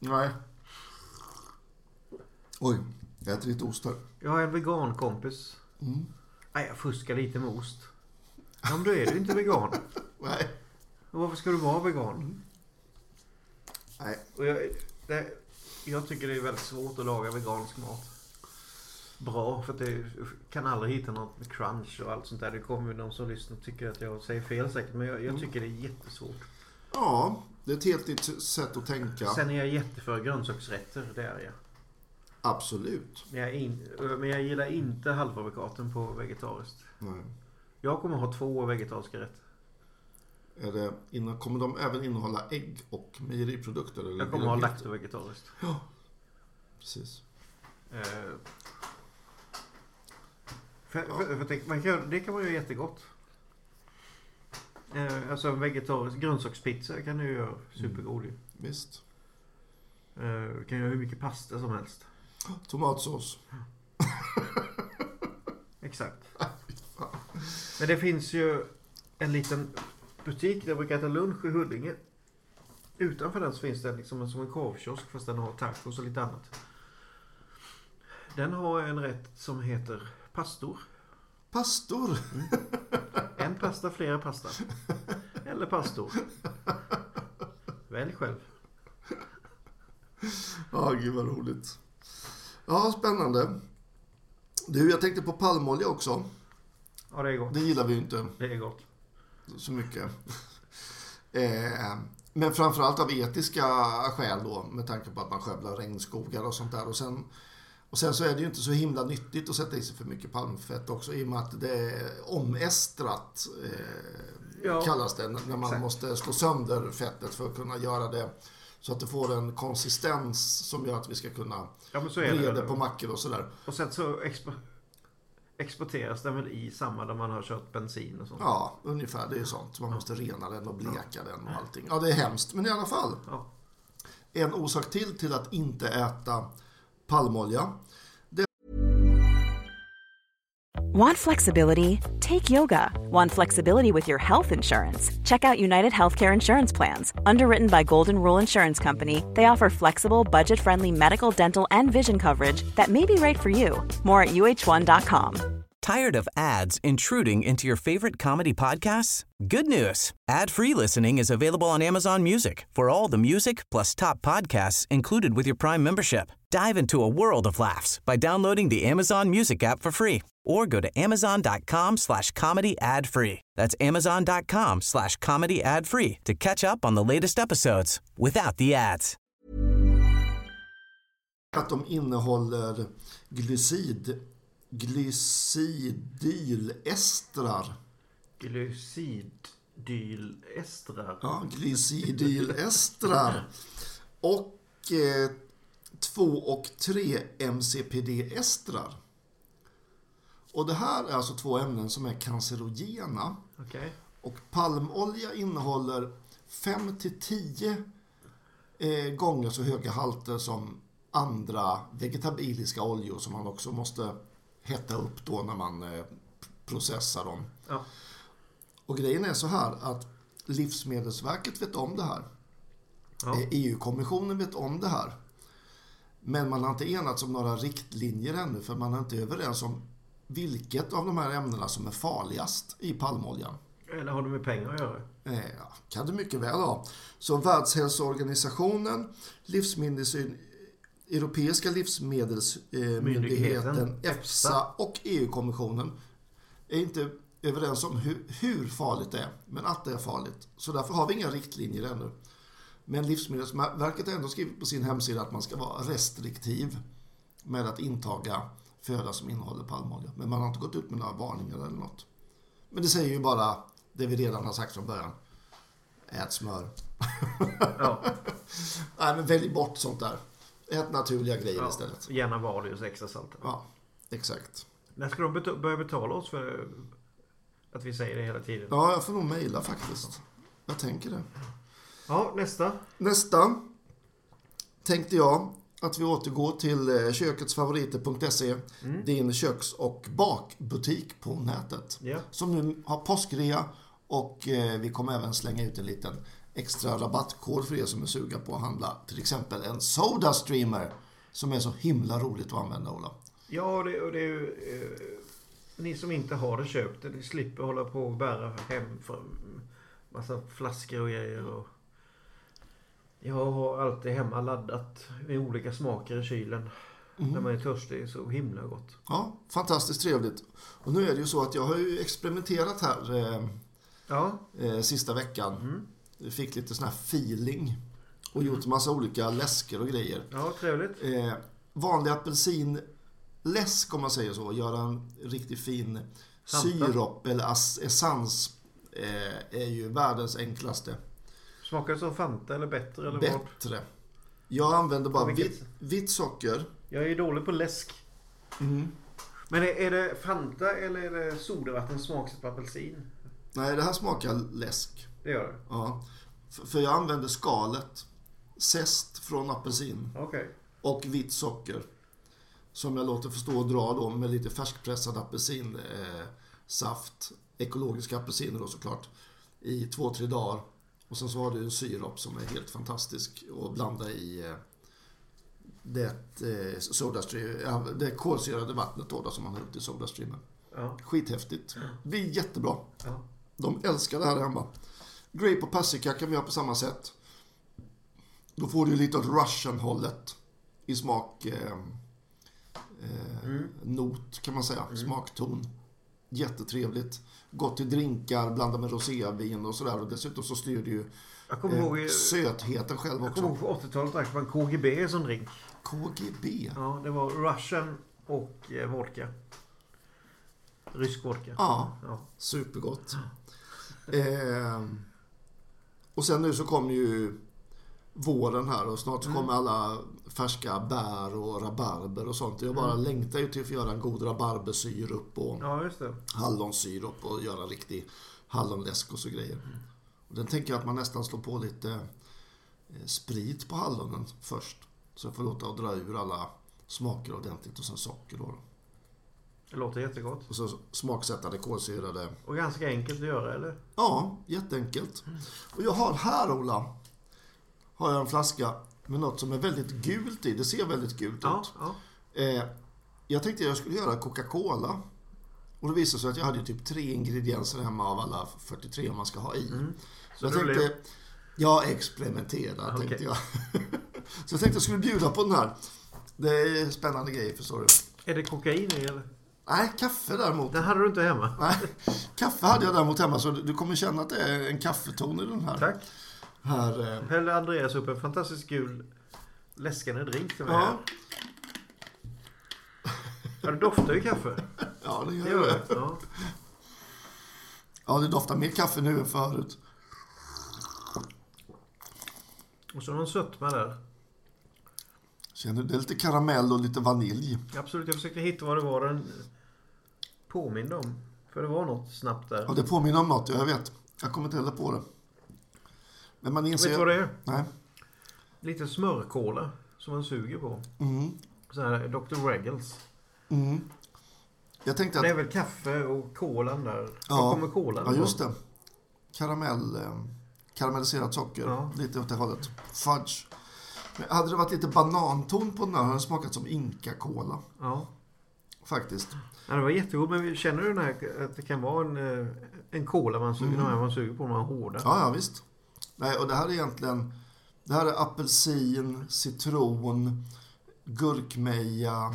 B: Oj, jag äter lite ost här.
C: Jag har en vegankompis. Nej, jag fuskar lite med ost. Ja, men då är du inte vegan.
B: Nej.
C: Och varför ska du vara vegan?
B: Nej.
C: Och jag tycker det är väldigt svårt att laga vegansk mat. Bra, för att det kan aldrig hitta något med crunch och allt sånt där. Det kommer ju någon som lyssnar och tycker att jag säger fel säkert. Men jag tycker det är jättesvårt.
B: Ja, det är ett helt nytt sätt att tänka.
C: Sen är jag jätteför grönsaksrätter, det är jag.
B: Absolut.
C: Men jag gillar inte halvfabrikaten på vegetariskt.
B: Nej.
C: Jag kommer ha 2 vegetariska rätter.
B: Kommer de även innehålla ägg och mejeriprodukter? Eller
C: Jag kommer ha lakto-vegetariskt.
B: Ja, precis.
C: Det kan man ju jättegott. Alltså en vegetarisk grönsakspizza kan du göra supergod.
B: Visst.
C: Du kan göra hur mycket pasta som helst.
B: Tomatsås.
C: Exakt. Men det finns ju en liten butik där jag brukar äta lunch i Huddinge. Utanför den så finns det liksom som en korvkiosk, fast den har tacos och lite annat. Den har en rätt som heter pastor.
B: Pastor?
C: En pasta, flera pasta. Eller pastor. Välj själv.
B: Ja, gud vad roligt. Ja, spännande. Du, jag tänkte på palmolja också.
C: Ja, det är gott.
B: Det gillar vi ju inte.
C: Det är gott.
B: Så mycket. Men framförallt av etiska skäl då, med tanke på att man skövlar regnskogar och sånt där. Och sen så är det ju inte så himla nyttigt att sätta i sig för mycket palmfett också, i och med att det är omästrat kallas det, när man måste slå sönder fettet för att kunna göra det så att det får en konsistens som gör att vi ska kunna breda på mackor och sådär.
C: Och sen så exporteras den väl i samma där man har kört bensin och sånt.
B: Ja, ungefär. Det är sånt. Man måste rena den och bleka den och allting. Ja, det är hemskt. Men i alla fall.
C: Ja.
B: En orsak till att inte äta palmolja.
D: Want flexibility? Take yoga. Want flexibility with your health insurance? Check out United Healthcare Insurance Plans. Underwritten by Golden Rule Insurance Company, they offer flexible, budget-friendly medical, dental, and vision coverage that may be right for you. More at uh1.com.
E: Tired of ads intruding into your favorite comedy podcasts? Good news. Ad-free listening is available on Amazon Music for all the music plus top podcasts included with your Prime membership. Dive into a world of laughs by downloading the Amazon Music app for free or go to amazon.com/comedy ad-free. That's amazon.com/comedy ad-free to catch up on the latest episodes without the ads.
B: Att de innehåller glycidylestrar.
C: Glycidylestrar.
B: Ja, glycidylestrar. Och 2 och 3 MCPD-estrar. Och det här är alltså 2 ämnen som är cancerogena.
C: Okay.
B: Och palmolja innehåller 5-10 gånger så höga halter som andra vegetabiliska oljor som man också måste hetta upp då när man processar dem.
C: Ja.
B: Och grejen är så här att Livsmedelsverket vet om det här.
C: Ja.
B: EU-kommissionen vet om det här. Men man har inte enats om några riktlinjer ännu, för man är inte överens om vilket av de här ämnena som är farligast i palmoljan.
C: Eller har det med pengar att göra?
B: Ja, kan det mycket väl ha. Så Världshälsoorganisationen, Europeiska livsmedelsmyndigheten, EFSA och EU-kommissionen är inte överens om hur farligt det är, men att det är farligt. Så därför har vi inga riktlinjer ännu. Men Livsmedelsverket har ändå skrivit på sin hemsida att man ska vara restriktiv med att intaga föda som innehåller palmolja. Men man har inte gått ut med några varningar eller något. Men det säger ju bara det vi redan har sagt från början. Ät smör.
C: Ja.
B: Nej, men välj bort sånt där. Ät naturliga grejer istället.
C: Gärna Valius extra salt.
B: Ja, exakt.
C: När ska de börja betala oss för att vi säger det hela tiden?
B: Ja, jag får nog mejla faktiskt. Jag tänker det.
C: Ja,
B: Nästa tänkte jag att vi återgår till köketsfavoriter.se, din köks- och bakbutik på nätet.
C: Ja.
B: Som nu har påskrea, och vi kommer även slänga ut en liten extra rabattkod för er som är suga på att handla till exempel en Soda Streamer som är så himla roligt att använda, Ola.
C: Ja, det är ju ni som inte har det köpt det, ni slipper hålla på och bära hem för massa flaskor och grejer. Och jag har alltid hemma laddat med olika smaker i kylen. När man är törstig, så himla gott.
B: Ja, fantastiskt trevligt. Och nu är det ju så att jag har ju experimenterat här sista veckan. Fick lite sån här feeling och gjort en massa olika läsker och grejer.
C: Ja, trevligt.
B: Vanlig apelsinläsk, om man säger så, göra en riktigt fin
C: Fanta.
B: syrop eller essens är ju världens enklaste.
C: Smakar det som Fanta eller bättre? Eller
B: Bättre. Jag använder bara
C: vilket?
B: vitt socker.
C: Jag är ju dålig på läsk. Men är det Fanta eller är det sodavatten smaksatt på apelsin?
B: Nej, det här smakar läsk.
C: Det gör det?
B: Ja. För jag använder skalet, zest från apelsin och vitt socker som jag låter förstå och dra då med lite färskpressad apelsinsaft, ekologiska apelsiner då såklart, i 2-3 dagar. Och sen så har du en syrop som är helt fantastisk och blanda i det kolsyrade vattnet då som man har ut i sodastreamen.
C: Ja.
B: Skithäftigt. Det är jättebra.
C: Ja.
B: De älskar det här hemma. Grape och persika kan vi göra på samma sätt. Då får du lite åt Russian-hållet i smak not kan man säga. Smakton. Jättetrevligt. Gott till drinkar, blanda med rosévin och sådär. Och dessutom så styr du ju sötheten själv också.
C: Jag kommer ihåg på 80-talet drack man KGB som drink.
B: KGB?
C: Ja, det var Russian och vodka. Rysk vodka.
B: Ja. Supergott. Och sen nu så kommer ju våren här och snart så kommer alla färska bär och rabarber och sånt. Jag bara längtar ju till att göra en god rabarbersyrop och hallonsyrop och göra en riktig hallonläsk och så grejer. Och den tänker jag att man nästan slår på lite sprit på hallonen först. Så jag får låta att dra ur alla smaker ordentligt och sen socker då.
C: Det låter jättegott.
B: Och så smaksättade kolsyrade.
C: Och ganska enkelt att göra, eller?
B: Ja, jätteenkelt. Och jag har här, Ola, har jag en flaska med något som är väldigt gult i. Det ser väldigt gult ut. Ja. Jag tänkte att jag skulle göra Coca-Cola. Och det visade sig att jag hade typ 3 ingredienser hemma av alla 43 man ska ha i. Så jag tänkte, jag experimenterar, tänkte jag. Så jag tänkte att jag skulle bjuda på den här. Det är spännande grejer, förstår du.
C: Är det kokain i, eller?
B: Nej, kaffe däremot.
C: Den hade du inte hemma.
B: Nej, kaffe hade jag däremot hemma, så du kommer känna att det är en kaffeton i den här.
C: Tack.
B: Här,
C: hällde Andreas upp en fantastiskt gul läskande drink till mig.
B: Ja.
C: Ja, det doftar ju kaffe.
B: Ja, det gör det.
C: Ja.
B: Ja, det doftar mer kaffe nu än förut.
C: Och så någon sötma där.
B: Känner du? Det är lite karamell och lite vanilj.
C: Absolut, jag försökte hitta vad det var den påminner om. För det var något snabbt där.
B: Ja, det påminner om något, jag vet. Jag kommer inte heller på det. Men man inser...
C: Vet du vad det är?
B: Nej.
C: Lite smörkola som man suger på. Så här, Dr. Reggles.
B: Jag tänkte att...
C: Det är väl kaffe och kolan där.
B: Ja,
C: var kommer kolan?
B: Ja, just det. Karamell. Karamelliserat socker.
C: Ja.
B: Lite åt det hållet. Fudge. Men hade det varit lite bananton på den här hade den smakat som Inca-cola.
C: Ja.
B: Faktiskt.
C: Ja, det var jättegod, men känner du den här, att det kan vara en cola man suger på när man är hårda?
B: Ja, visst. Nej, och det här är egentligen... Det här är apelsin, citron, gurkmeja,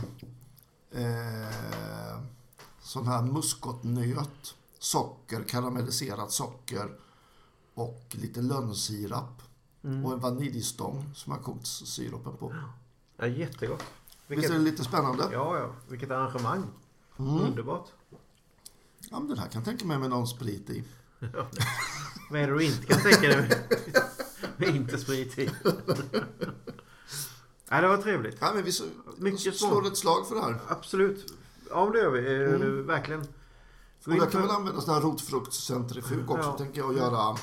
B: sån här muskotnöt, socker, karamelliserat socker och lite lönnsirap och en vaniljstång som har kokt siropen på.
C: Ja, jättegott.
B: Visst är det lite spännande?
C: Ja. Vilket arrangemang. Underbart.
B: Ja, men den här kan tänka mig med någon sprit i.
C: Vad är det du inte kan tänka dig med inte sprit i? Nej, det var trevligt.
B: Ja, men vi slår ett slag för det här.
C: Absolut. Ja, det gör vi. Det verkligen.
B: Och där kan man använda sådana här rotfruktscentrifug också, tänker jag, göra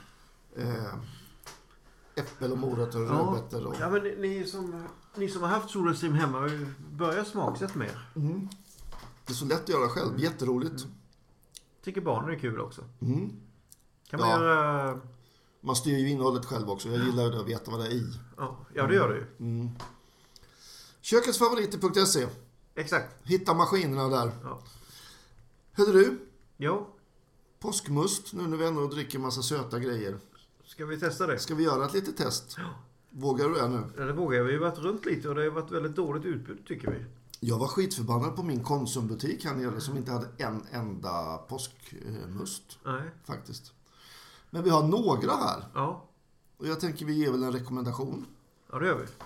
B: äppel och morötter och rödbetor.
C: Ja, men ni som har haft solostream hemma, börja smaksätta mer.
B: Det är så lätt att göra själv, jätteroligt.
C: Tycker barnen är kul också. Kan man
B: Ja.
C: göra...
B: Man styr ju innehållet själv också. Jag gillar ju att veta vad det är i.
C: Ja, det gör det ju.
B: Köketsfavoriter.se.
C: Exakt.
B: Hitta maskinerna där.
C: Ja.
B: Hörde du?
C: Jo,
B: Påskmust, nu när vi ändå dricker massa söta grejer.
C: ska vi testa det?
B: Ska vi göra ett litet test? Vågar du det nu?
C: Ja, det vågar jag. Vi har varit runt lite och det har varit väldigt dåligt utbud, tycker vi.
B: Jag var skitförbannad på min Konsumbutik här nere som inte hade en enda påskmust.
C: Nej.
B: Faktiskt. Men vi har några här.
C: Ja.
B: Och jag tänker vi ger väl en rekommendation.
C: Ja, det gör vi.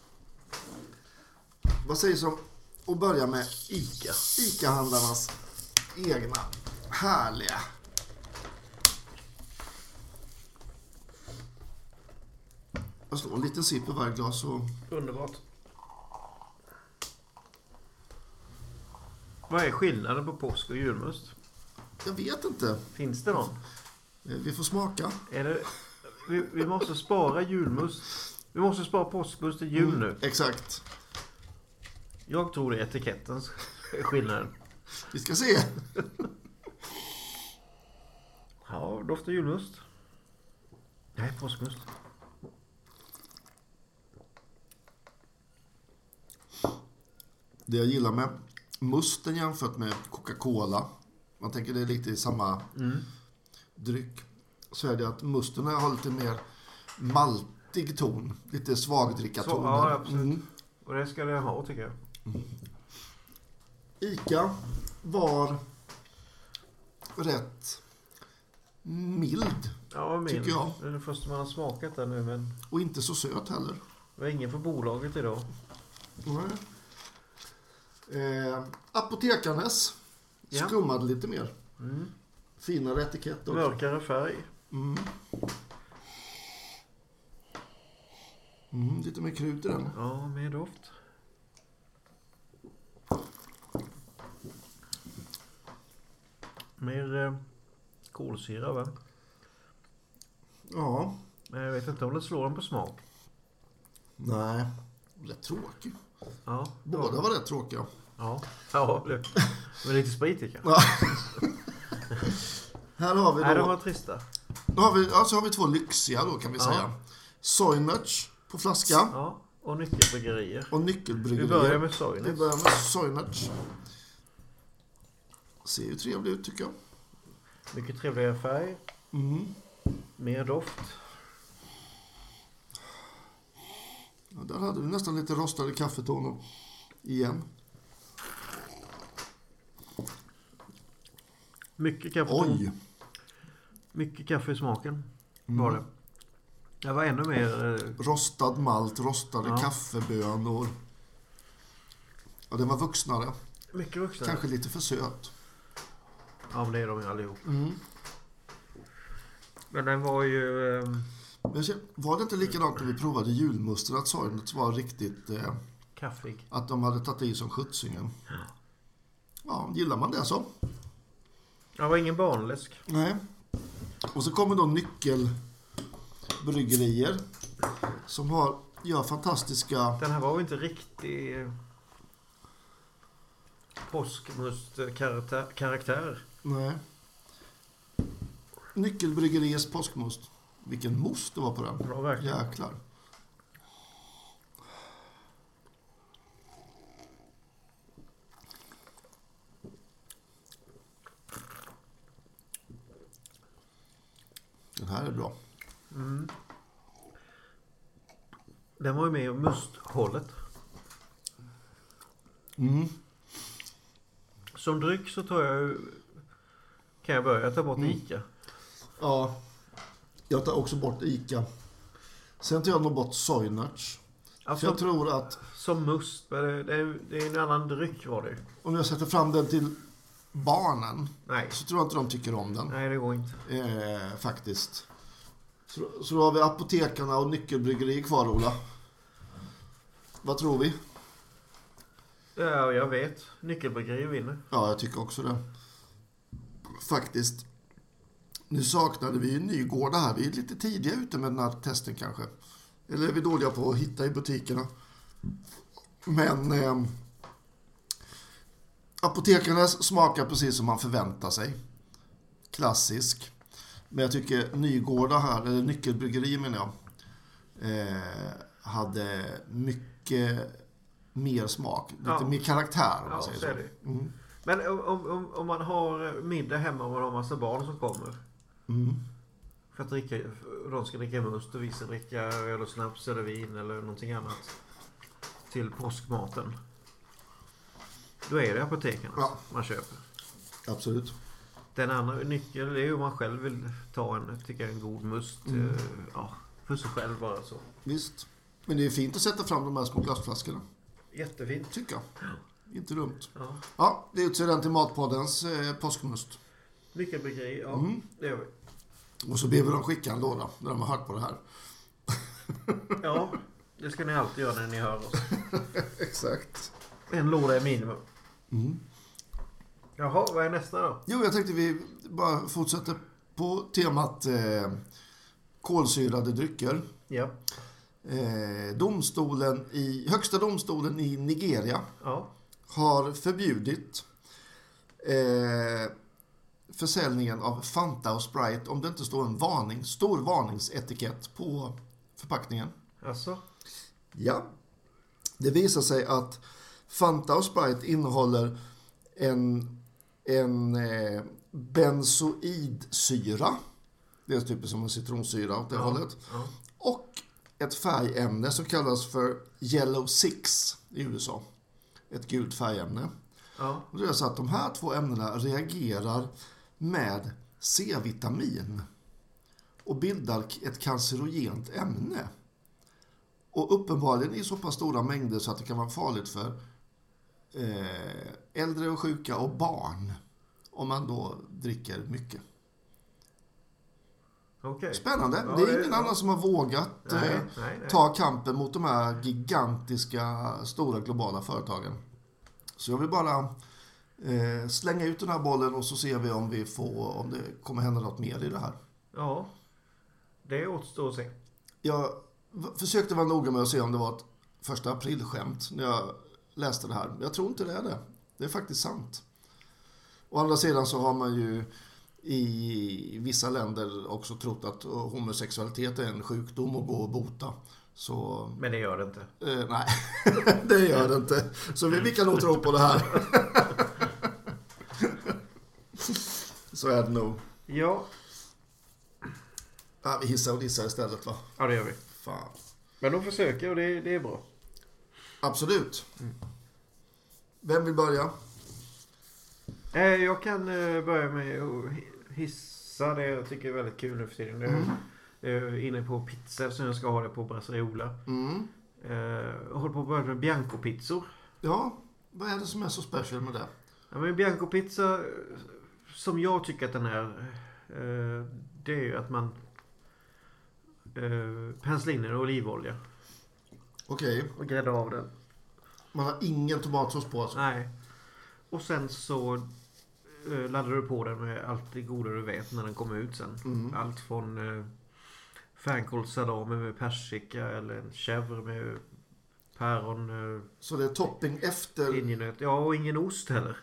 B: Vad sägs om att börja med ICA? ICA-handlarnas egna härliga. Jag slår en liten sipp i varje glas och...
C: Underbart. Vad är skillnaden på påsk och julmust?
B: Jag vet inte.
C: Finns det någon?
B: Vi får smaka.
C: Är det... vi måste spara julmust. Vi måste spara påskmust till jul nu.
B: Exakt.
C: Jag tror det är etikettens skillnad.
B: Vi ska se.
C: Ja, doftar julmust. Nej, påskmust.
B: Det jag gillar med musten jämfört med Coca-Cola, man tänker det är lite i samma dryck, så är det att musten har lite mer maltig ton, lite svagdrickaton.
C: Ja, absolut. Och det ska det ha, tycker jag.
B: ICA var rätt mild,
C: Ja, men
B: tycker jag.
C: det är det första man har smakat där nu, men
B: och inte så söt heller.
C: det var ingen för bolaget idag.
B: Apotekarnes skummade lite mer. Finare etikett också.
C: Mörkare färg.
B: Lite mer krut i den.
C: Ja, mer doft. Mer kolsyra, va?
B: Ja.
C: Men jag vet inte om det slår den på smak.
B: Nej. Rätt tråkig.
C: Ja,
B: Båda var rätt tråkiga.
C: Ja, det var lite spritig kanske.
B: Ja. Här har vi då...
C: Nej, de var trista.
B: Så har vi två lyxiga då, kan vi säga. Soynuts på flaska.
C: Ja, och nyckelbryggerier.
B: Och nyckelbryggerier.
C: Vi börjar med Soynuts.
B: Vi börjar med Soynuts. Ser ju trevligt ut, tycker jag.
C: Mycket trevligare färg. Mer doft.
B: Ja, där hade vi nästan lite rostade kaffetoner igen.
C: Mycket kaffe.
B: Oj!
C: Mycket kaffe i smaken var det. Det var ännu mer...
B: Rostad malt, rostade kaffebönor. Ja, den var vuxnare.
C: mycket vuxna.
B: Kanske lite för söt.
C: Ja, men det är de ju allihop. Men den var ju...
B: Men var det inte likadant när vi provade julmusten, att Soynuts var riktigt...
C: kaffig.
B: Att de hade tagit i som skjutsingen. Ja, gillar man det så?
C: Det var ingen barnläsk.
B: Nej. Och så kommer då nyckelbryggerier som gör fantastiska...
C: Den här var ju inte riktig påskmustkaraktär.
B: Nej. Nyckelbryggeriers påskmust. Vilken mousse det var på den.
C: Ja, verkligen.
B: Jäklar. Den här är bra.
C: Den var ju med i musthållet. Som dryck så kan jag börja ta bort Ica.
B: Ja, jag tar också bort Ica. Sen tar jag nog bort Soynuts.
C: Alltså,
B: För jag tror att
C: som must, det är en annan dryck var det.
B: om jag sätter fram den till barnen
C: Nej.
B: så tror jag inte de tycker om den.
C: Nej, det går inte.
B: Faktiskt. Så då har vi apotekarna och nyckelbryggeri kvar, Ola. Vad tror vi?
C: Ja, jag vet. Nyckelbryggeri vinner.
B: Ja, jag tycker också det. Faktiskt. Nu saknade vi ju Nygårda här. Vi är lite tidiga ute med den här testen kanske. Eller är vi dåliga på att hitta i butikerna. Men apotekarnas smakar precis som man förväntar sig. Klassisk. Men jag tycker Nygårda här, eller Nyckelbryggeri menar jag, hade mycket mer smak. Lite mer karaktär om man säger så.
C: Det. Men om man har middag hemma och man har massa barn som kommer. För att de ska dricka must och vi ska dricka öl och snaps eller vin eller någonting annat till påskmaten. Då är det apoteken man köper.
B: Absolut.
C: Den andra nyckeln är ju om man själv vill ta en god must för sig själv bara så.
B: Visst. Men det är fint att sätta fram de här små glasflaskorna.
C: Jättefint.
B: Tycker jag. Inte dumt.
C: Ja,
B: det utser den till Matpoddens påskmust.
C: Nyckelbryggeri, det gör vi.
B: Och så ber vi dem skicka en låda när de har hört på det här.
C: Ja, det ska ni alltid göra när ni hör oss.
B: Exakt.
C: En låda är minimum. Jaha, vad är nästa då?
B: Jo, jag tänkte vi bara fortsätter på temat kolsyrade drycker.
C: Ja.
B: Högsta domstolen i Nigeria har förbjudit försäljningen av Fanta och Sprite om det inte står en stor varningsetikett på förpackningen.
C: Alltså?
B: Ja. Det visar sig att Fanta och Sprite innehåller en benzoidsyra. Det är typ som en citronsyra åt det hållet.
C: Ja.
B: Och ett färgämne som kallas för Yellow 6 i USA. Ett gult färgämne.
C: Ja.
B: Och det är så att de här två ämnena reagerar med C-vitamin och bildar ett cancerogent ämne. Och uppenbarligen i så pass stora mängder så att det kan vara farligt för äldre och sjuka och barn om man då dricker mycket.
C: Okay.
B: Spännande.
C: Ja,
B: det är ingen annan som har vågat
C: nej.
B: ta kampen mot de här gigantiska, stora globala företagen. Så jag vill bara slänga ut den här bollen och så ser vi om det kommer hända något mer i det här.
C: Ja, det återstår att se.
B: Jag försökte vara noga med att se om det var ett 1 april-skämt när jag läste det här. Jag tror inte det är det. Det är faktiskt sant. Å andra sidan så har man ju i vissa länder också trott att homosexualitet är en sjukdom och gå och bota. Så,
C: men det gör det inte.
B: Nej, det gör det inte. Så vi kan nog tro på det här. Så är det nog.
C: Ja.
B: Vi hissar och dissar istället, va?
C: Ja, det gör vi.
B: Fan.
C: Men de försöker och det är bra.
B: Absolut. Vem vill börja?
C: Jag kan börja med att hissa det jag tycker är väldigt kul nu för tiden. Jag är inne på pizza som jag ska ha det på Brasserola. Jag håller på att börja med Bianco-pizzor.
B: Ja, vad är det som är så special med det?
C: Ja, men Bianco-pizza som jag tycker att den är, det är ju att man penslar in en olivolja.
B: Okej.
C: Och gräddar av den.
B: Man har ingen tomatsås på alltså?
C: Nej. Och sen så laddar du på den med allt det goda du vet när den kommer ut sen. Allt från fänkål salami med persika eller en chèvre med päron.
B: Så det är topping efter?
C: Linjenöt. Ja, och ingen ost heller.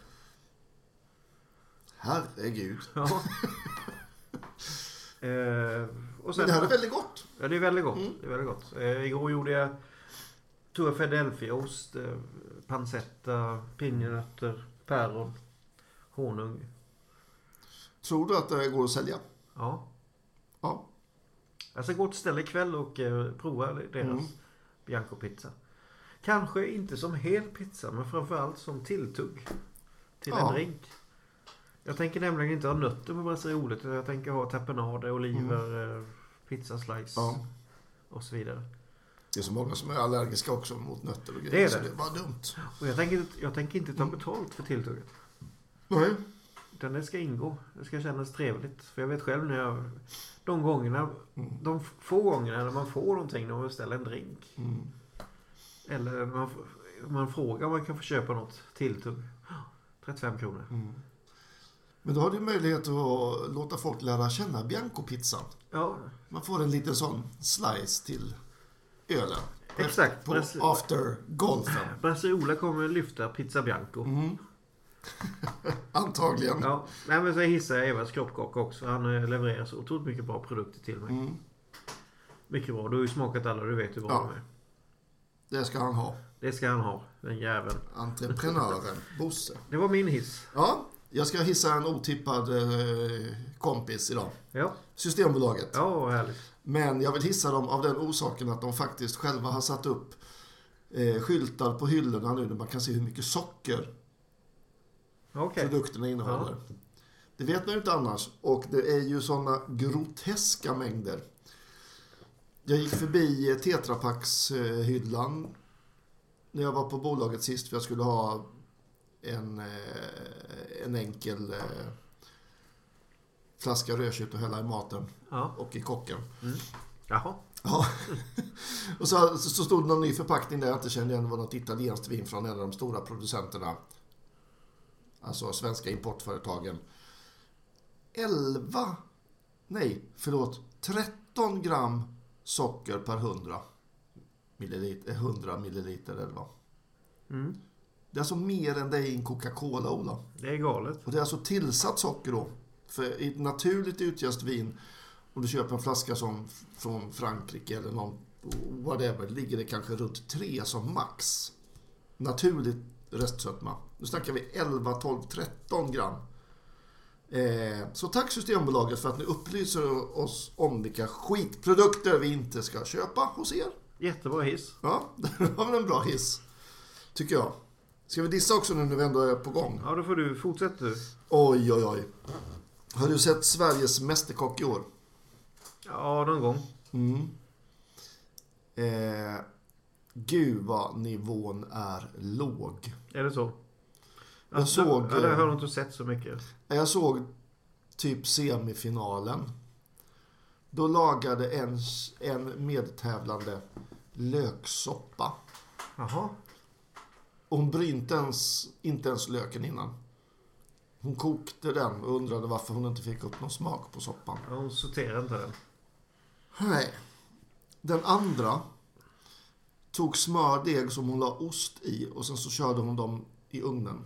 B: Herregud.
C: Ja. Och sen,
B: Men det här är väldigt gott.
C: Ja, det är väldigt gott. Det är väldigt gott. Igår gjorde jag Philadelphia-ost, pancetta, pinjenötter, päron, honung.
B: Tror du att det går att sälja?
C: Ja.
B: Ja.
C: Jag ska gå till ställe ikväll och prova deras Bianco-pizza. Kanske inte som hel pizza, men framförallt som tilltugg till en drink. Jag tänker nämligen inte ha nötter på brasseriolet, utan jag tänker ha tapenade, oliver, pizzaslice och så vidare.
B: Det är så många som är allergiska också mot nötter och grejer.
C: Det är det.
B: Så det är bara dumt.
C: Och jag tänker inte ta betalt för tilltugget.
B: Nej.
C: Utan det ska ingå. Det ska kännas trevligt. För jag vet själv när jag... De få gångerna när man får någonting när man beställer en drink. Eller man frågar om man kan få köpa något tilltugg. 35 kronor.
B: Men då har du möjlighet att låta folk lära känna Bianco-pizzan.
C: Ja.
B: Man får en liten sån slice till ölen.
C: Exakt.
B: På after golfen.
C: Brasserola kommer lyfta pizza Bianco.
B: Antagligen.
C: Ja. Nej, men så hissar jag Evas kroppkaka också. Han levererar så otroligt mycket bra produkter till mig. Mycket bra. Du har ju smakat alla, du vet hur bra de är.
B: Det ska han ha.
C: Det ska han ha, den jäveln.
B: Entreprenören, Bosse.
C: Det var min hiss.
B: Ja, jag ska hissa en otippad kompis idag.
C: Ja.
B: Systembolaget.
C: Ja, härligt.
B: Men jag vill hissa dem av den orsaken att de faktiskt själva har satt upp skyltar på hyllorna nu där man kan se hur mycket socker produkterna innehåller. Ja. Det vet man ju inte annars. Och det är ju sådana groteska mängder. Jag gick förbi Tetra Paks-hyllan när jag var på bolaget sist för jag skulle ha en enkel flaska rödkött och hälla i maten och i kocken.
C: Jaha.
B: Ja. Och så stod det någon ny förpackning där jag inte kände igen. Det var något italienskt vin från en av de stora producenterna. Alltså svenska importföretagen. 13 gram socker per 100 milliliter eller vad. Det är alltså mer än det är i en Coca-Cola, Ola.
C: Det är galet.
B: Och det är alltså tillsatt socker då. För i ett naturligt utjäst vin, om du köper en flaska som från Frankrike eller någon whatever, ligger det kanske runt 3 som max. Naturligt restsötma. Nu snackar vi 11, 12, 13 gram. Så tack Systembolaget för att ni upplyser oss om vilka skitprodukter vi inte ska köpa hos er.
C: Jättebra hiss.
B: Ja, det var väl en bra hiss. Tycker jag. Ska vi dissa också nu när vi ändå är på gång?
C: Ja, då får du fortsätta.
B: Oj. Har du sett Sveriges Mästerkock i år?
C: Ja, någon gång.
B: Gud vad nivån är låg.
C: Är det så?
B: Jag såg...
C: Ja, det har jag inte sett så mycket.
B: Jag såg typ semifinalen. Då lagade en medtävlande löksoppa.
C: Jaha.
B: Och hon brynte inte ens löken innan. Hon kokte den och undrade varför hon inte fick upp någon smak på soppan.
C: Ja, hon sorterade inte den.
B: Nej. Den andra tog smördeg som hon la ost i och sen så körde hon dem i ugnen.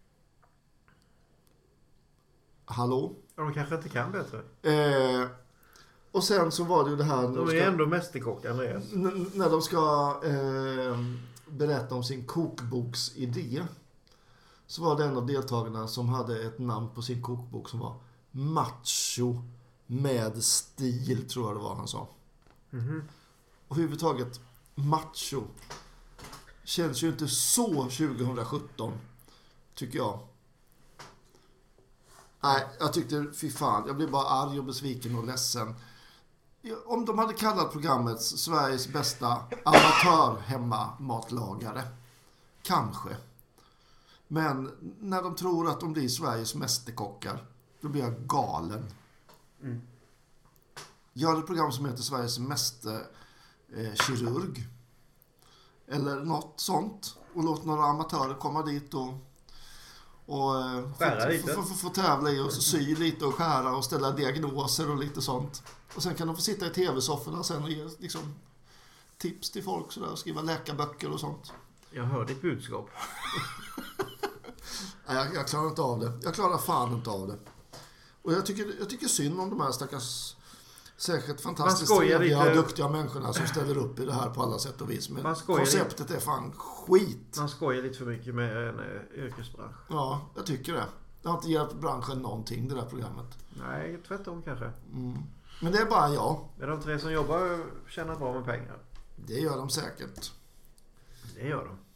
B: Hallå?
C: Ja, de kanske inte kan bättre.
B: Och sen så var det ju det här...
C: De är ändå mästerkock, Andreas.
B: När de ska berätta om sin kokboksidé så var det en av deltagarna som hade ett namn på sin kokbok som var Macho med stil, tror jag det var han sa. Och överhuvudtaget macho känns ju inte så 2017, tycker jag. Nej, jag tyckte, fy fan, jag blev bara arg och besviken och ledsen. Om de hade kallat programmet Sveriges bästa amatör-hemmamatlagare, kanske. Men när de tror att de blir Sveriges mästerkockar, då blir jag galen. Gör ett program som heter Sveriges mästerkirurg. Eller något sånt. Och låt några amatörer komma dit och få tävla i och sy lite och skära och ställa diagnoser och lite sånt. Och sen kan de få sitta i tv-sofforna sen och ge liksom tips till folk sådär, och skriva läkarböcker och sånt.
C: Jag hör ditt budskap.
B: Nej, jag klarar inte av det. Jag klarar fan inte av det. Och jag tycker synd om de här stackars Säkert fantastiskt
C: Man skojar
B: trevliga och
C: lite.
B: duktiga människorna som ställer upp i det här på alla sätt och vis. Men
C: Man skojar
B: konceptet är fan skit.
C: Man skojar lite för mycket med en yrkesbransch.
B: Ja, jag tycker det. Det har inte hjälpt branschen någonting, det där programmet.
C: Nej, tvärtom kanske.
B: Men det är bara jag.
C: Det är de 3 som jobbar tjänar bra med pengar.
B: Det gör de säkert.
C: Det gör de.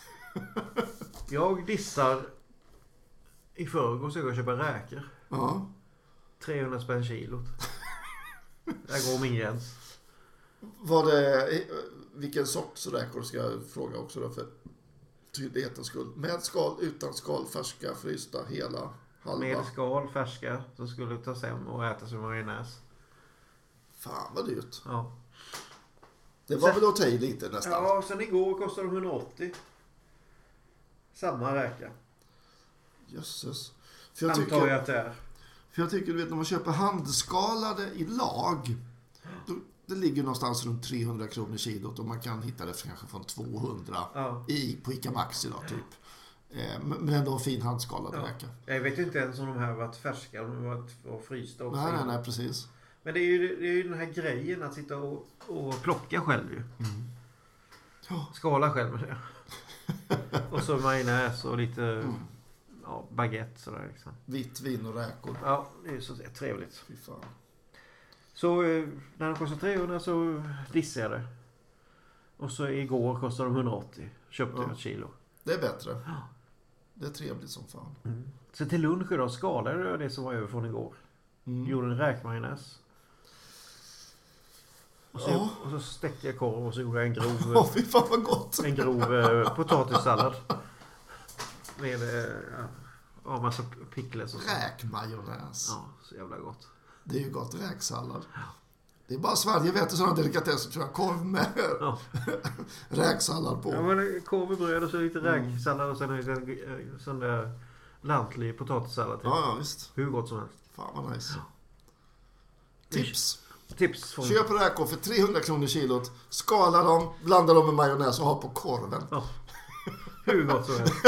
C: Jag dissar i förrgår så jag går och köper räkor.
B: Ja.
C: 300 spänn kilot. Där går min gräns.
B: Var det, vilken sorts räkor ska jag fråga också då för tydlighetens skull. Med skal, utan skal, färska, frysta, hela, halva.
C: Med skal, färska, som skulle tas hem och ätas som majonnäs.
B: Fan vad dyrt.
C: Ja.
B: Det var väl att ta i lite nästan.
C: Ja, sen igår kostade de 180. Samma räka.
B: Jösses. För jag
C: Antar jag att det är.
B: För jag tycker, du vet, när man köper handskalade i lag, då, det ligger någonstans runt 300 kronor kilot och man kan hitta det för kanske från 200 på Ica Maxi då, typ. Men ändå en fin handskalad räka.
C: Jag vet inte ens om de här varit färska, om de var frysta också.
B: Nej, precis.
C: Men det är ju den här grejen att sitta och plocka själv ju.
B: Ja.
C: Skala själv med det. Och så majonnäs och lite baguette sådär liksom.
B: Vitt vin och räkor.
C: Ja, det är så trevligt.
B: Fy fan.
C: Så när de kostar 300 så dissade jag det. Och så igår kostade de 180. Köpte jag ett kilo.
B: Det är bättre. Ja. Det är trevligt som fan.
C: Så till lunch idag skalade jag det som var över från igår. Gjorde en räkmajonnäs. Och så stäckte jag korv och så gjorde jag en grov...
B: fy fan vad gott!
C: En grov potatissallad. Med massa pickles och så.
B: Räkmajonnäs.
C: Ja, så jävla gott.
B: Det är ju gott, räksallad. Det är bara Sverige vet sådana delikatesser, tror jag. Korv med räksallad på.
C: Ja, men korv med bröd och så lite räksallad och sen en sån där lantlig potatissallad.
B: Ja, visst.
C: Hur gott som helst.
B: Fan vad nice. Tips.
C: Från...
B: Köp räkor för 300 kronor kilot. Skala dem, blanda dem med majonnäs och ha på korven.
C: Ja. Hur gott som helst.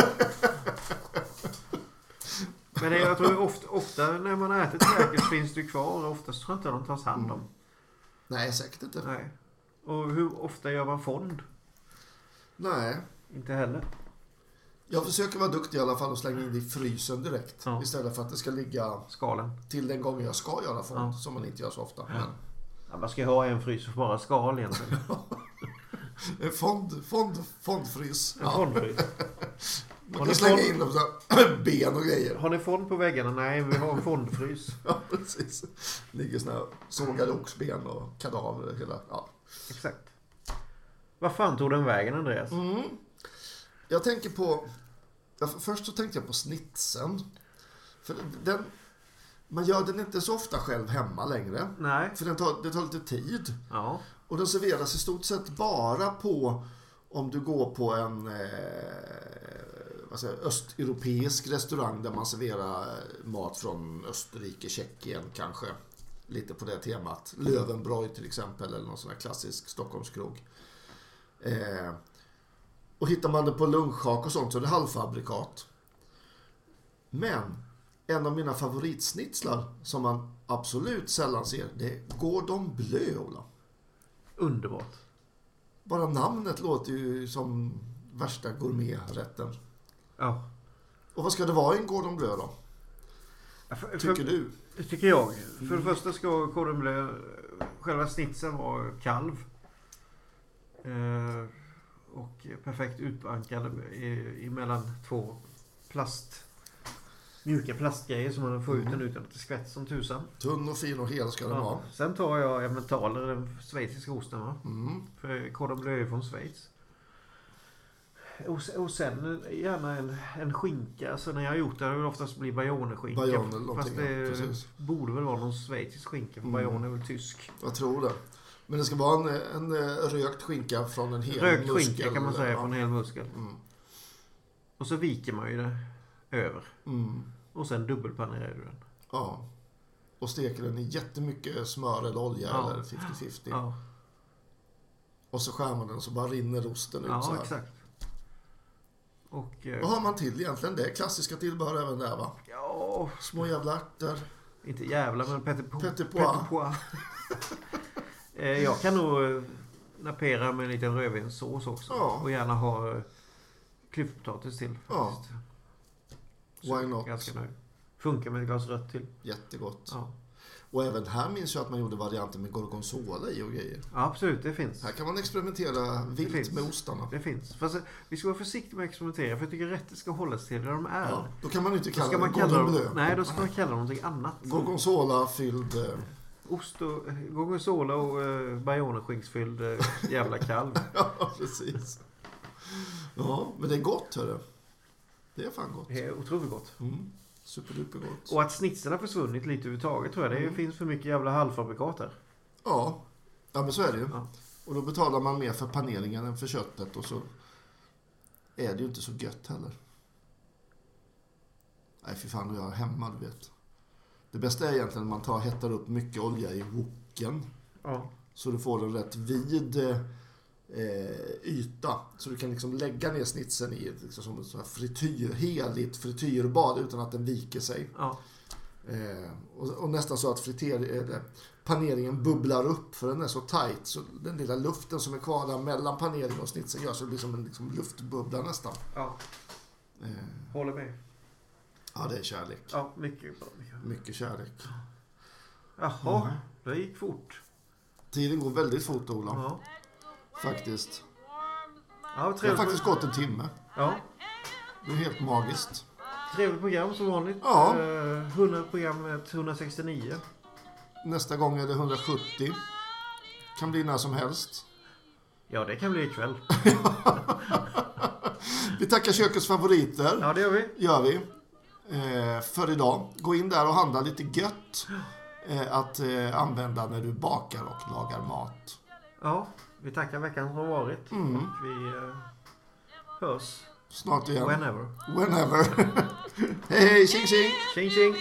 C: Men jag tror ofta när man har ätit räkor finns det kvar och oftast tror jag inte de tas hand om.
B: Nej, säkert inte.
C: Nej. Och hur ofta gör man fond?
B: Nej.
C: Inte heller.
B: Jag försöker vara duktig i alla fall och slänga in det i frysen direkt. Ja. Istället för att det ska ligga
C: skalen
B: till den gången jag ska göra fond. Som man inte gör så ofta.
C: Ja.
B: Men...
C: Ja, man ska ju ha en frys för bara skal egentligen.
B: En fondfrys.
C: En fondfrys.
B: Man kan slänga in dem så här, ben och grejer.
C: Har ni fond på väggarna? Nej, vi har en fondfrys.
B: Ja, precis. Ligger såna här sågade oxben och kadaver hela. Ja.
C: Exakt. Vad fan tog den vägen, Andreas?
B: Jag tänker på... Först så tänkte jag på snitsen. För man gör den inte så ofta själv hemma längre.
C: Nej.
B: För det tar lite tid.
C: Ja.
B: Och den serveras i stort sett bara på... Om du går på en östeuropeisk restaurang där man serverar mat från Österrike, Tjeckien kanske. Lite på det temat. Löwenbräu till exempel eller någon sån här klassisk Stockholmskrog. Och hittar man det på lunchhak och sånt så är det halvfabrikat. Men en av mina favoritsnitslar som man absolut sällan ser, det är Gordon Bleu, Ola.
C: Underbart.
B: Bara namnet låter ju som värsta gourmeträtten.
C: Ja.
B: Och vad ska det vara i en Gordon Bleu då? Tycker du?
C: Det tycker jag. För det första ska Gordon Bleu, själva snitsen vara kalv. Och perfekt utbankad mellan två mjuka plastgrejer som man får ut den utan att det skvätt som tusan.
B: Tunn och fin och hel ska den vara.
C: Sen tar jag Emmentaler, den schweiziska osten, va? För Gordon Bleu är från Schweiz. Och sen gärna en skinka. Alltså när jag har gjort det har det oftast blir Bayonne-skinka. Fast det borde väl vara någon schweizisk skinka, för Bayonne är väl tysk.
B: Jag tror det. Men det ska vara en rökt skinka från en hel
C: rökt
B: muskel.
C: Rökt skinka kan man säga, från en hel muskel. Och så viker man ju det över. Och sen dubbelpanerar du den.
B: Ja. Och steker den i jättemycket smör eller olja eller 50-50.
C: Ja.
B: Och så skär man den så bara rinner osten ut så här.
C: Ja, exakt. Och,
B: vad har man till egentligen? Det är klassiska tillbehör även där, va?
C: Ja.
B: Små jävla ärtor.
C: Inte jävla, men Petit
B: Pois.
C: Pois. Jag kan nog napera med en liten rödvinssås också.
B: Ja.
C: Och gärna ha klyftpotatis till.
B: Ja.
C: Faktiskt.
B: Why not?
C: Ganska nöjd. Funkar med ett glas rött till.
B: Jättegott.
C: Ja.
B: Och även här minns jag att man gjorde varianter med gorgonzola i och grejer.
C: Ja, absolut, det finns.
B: Här kan man experimentera vilt med ostarna.
C: Det finns. Fast vi ska vara försiktiga med att experimentera, för jag tycker rätter ska hållas till där de är.
B: Ja, då kan man inte kalla
C: ska man
B: det
C: kalla
B: bleu.
C: Nej, då ska man kalla dem någonting annat.
B: Gorgonzola fylld...
C: Ost och gorgonzola och bajoneskinksfylld jävla kalv.
B: Ja, precis. Ja, men det är gott, hörru. Det är fan gott.
C: Det är otroligt gott.
B: Superduper gott.
C: Och att snitsen har försvunnit lite överhuvudtaget, tror jag. Det finns för mycket jävla halvfabrikat där.
B: Ja, men så är det ju.
C: Ja.
B: Och då betalar man mer för paneringen än för köttet. Och så är det ju inte så gött heller. Nej, för fan, jag är hemma, du vet. Det bästa är egentligen när man hettar upp mycket olja i woken.
C: Ja.
B: Så du får en rätt vid yta. Så du kan liksom lägga ner snitsen i liksom som ett heligt frityrbad utan att den viker sig.
C: Ja.
B: Och nästan så att paneringen bubblar upp, för den är så tight. Så den lilla luften som är kvar där mellan paneringen och snitsen gör så det blir som en liksom luftbubbla nästan.
C: Ja. Håller med.
B: Ja, det är kärlek.
C: Ja, mycket.
B: Mycket kärlek.
C: Jaha, det gick fort.
B: Tiden går väldigt fort, Ola.
C: Ja.
B: Faktiskt.
C: Ja,
B: Det har faktiskt gått en timme.
C: Ja.
B: Det är helt magiskt.
C: Trevligt program som vanligt.
B: Ja.
C: 100 programmet 169.
B: Nästa gång är det 170. Kan bli när som helst.
C: Ja, det kan bli ikväll.
B: Vi tackar kökets favoriter.
C: Ja, det gör vi.
B: För idag. Gå in där och handla lite gött. Att använda när du bakar och lagar mat.
C: Ja, vi tackar veckan som har varit. Och vi hörs
B: Snart igen.
C: whenever.
B: Hej, tjing tjing.
C: Tjing tjing.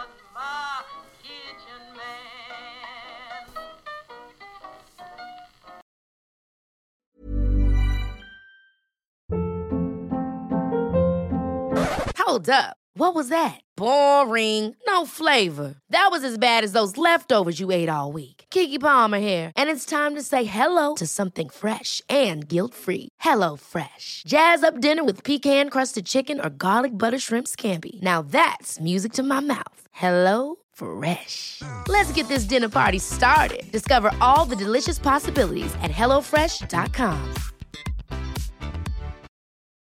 A: Hold up. What was that? Boring. No flavor. That was as bad as those leftovers you ate all week. Keke Palmer here, and it's time to say hello to something fresh and guilt-free. Hello Fresh. Jazz up dinner with pecan-crusted chicken or garlic butter shrimp scampi. Now that's music to my mouth. Hello Fresh. Let's get this dinner party started. Discover all the delicious possibilities at hellofresh.com.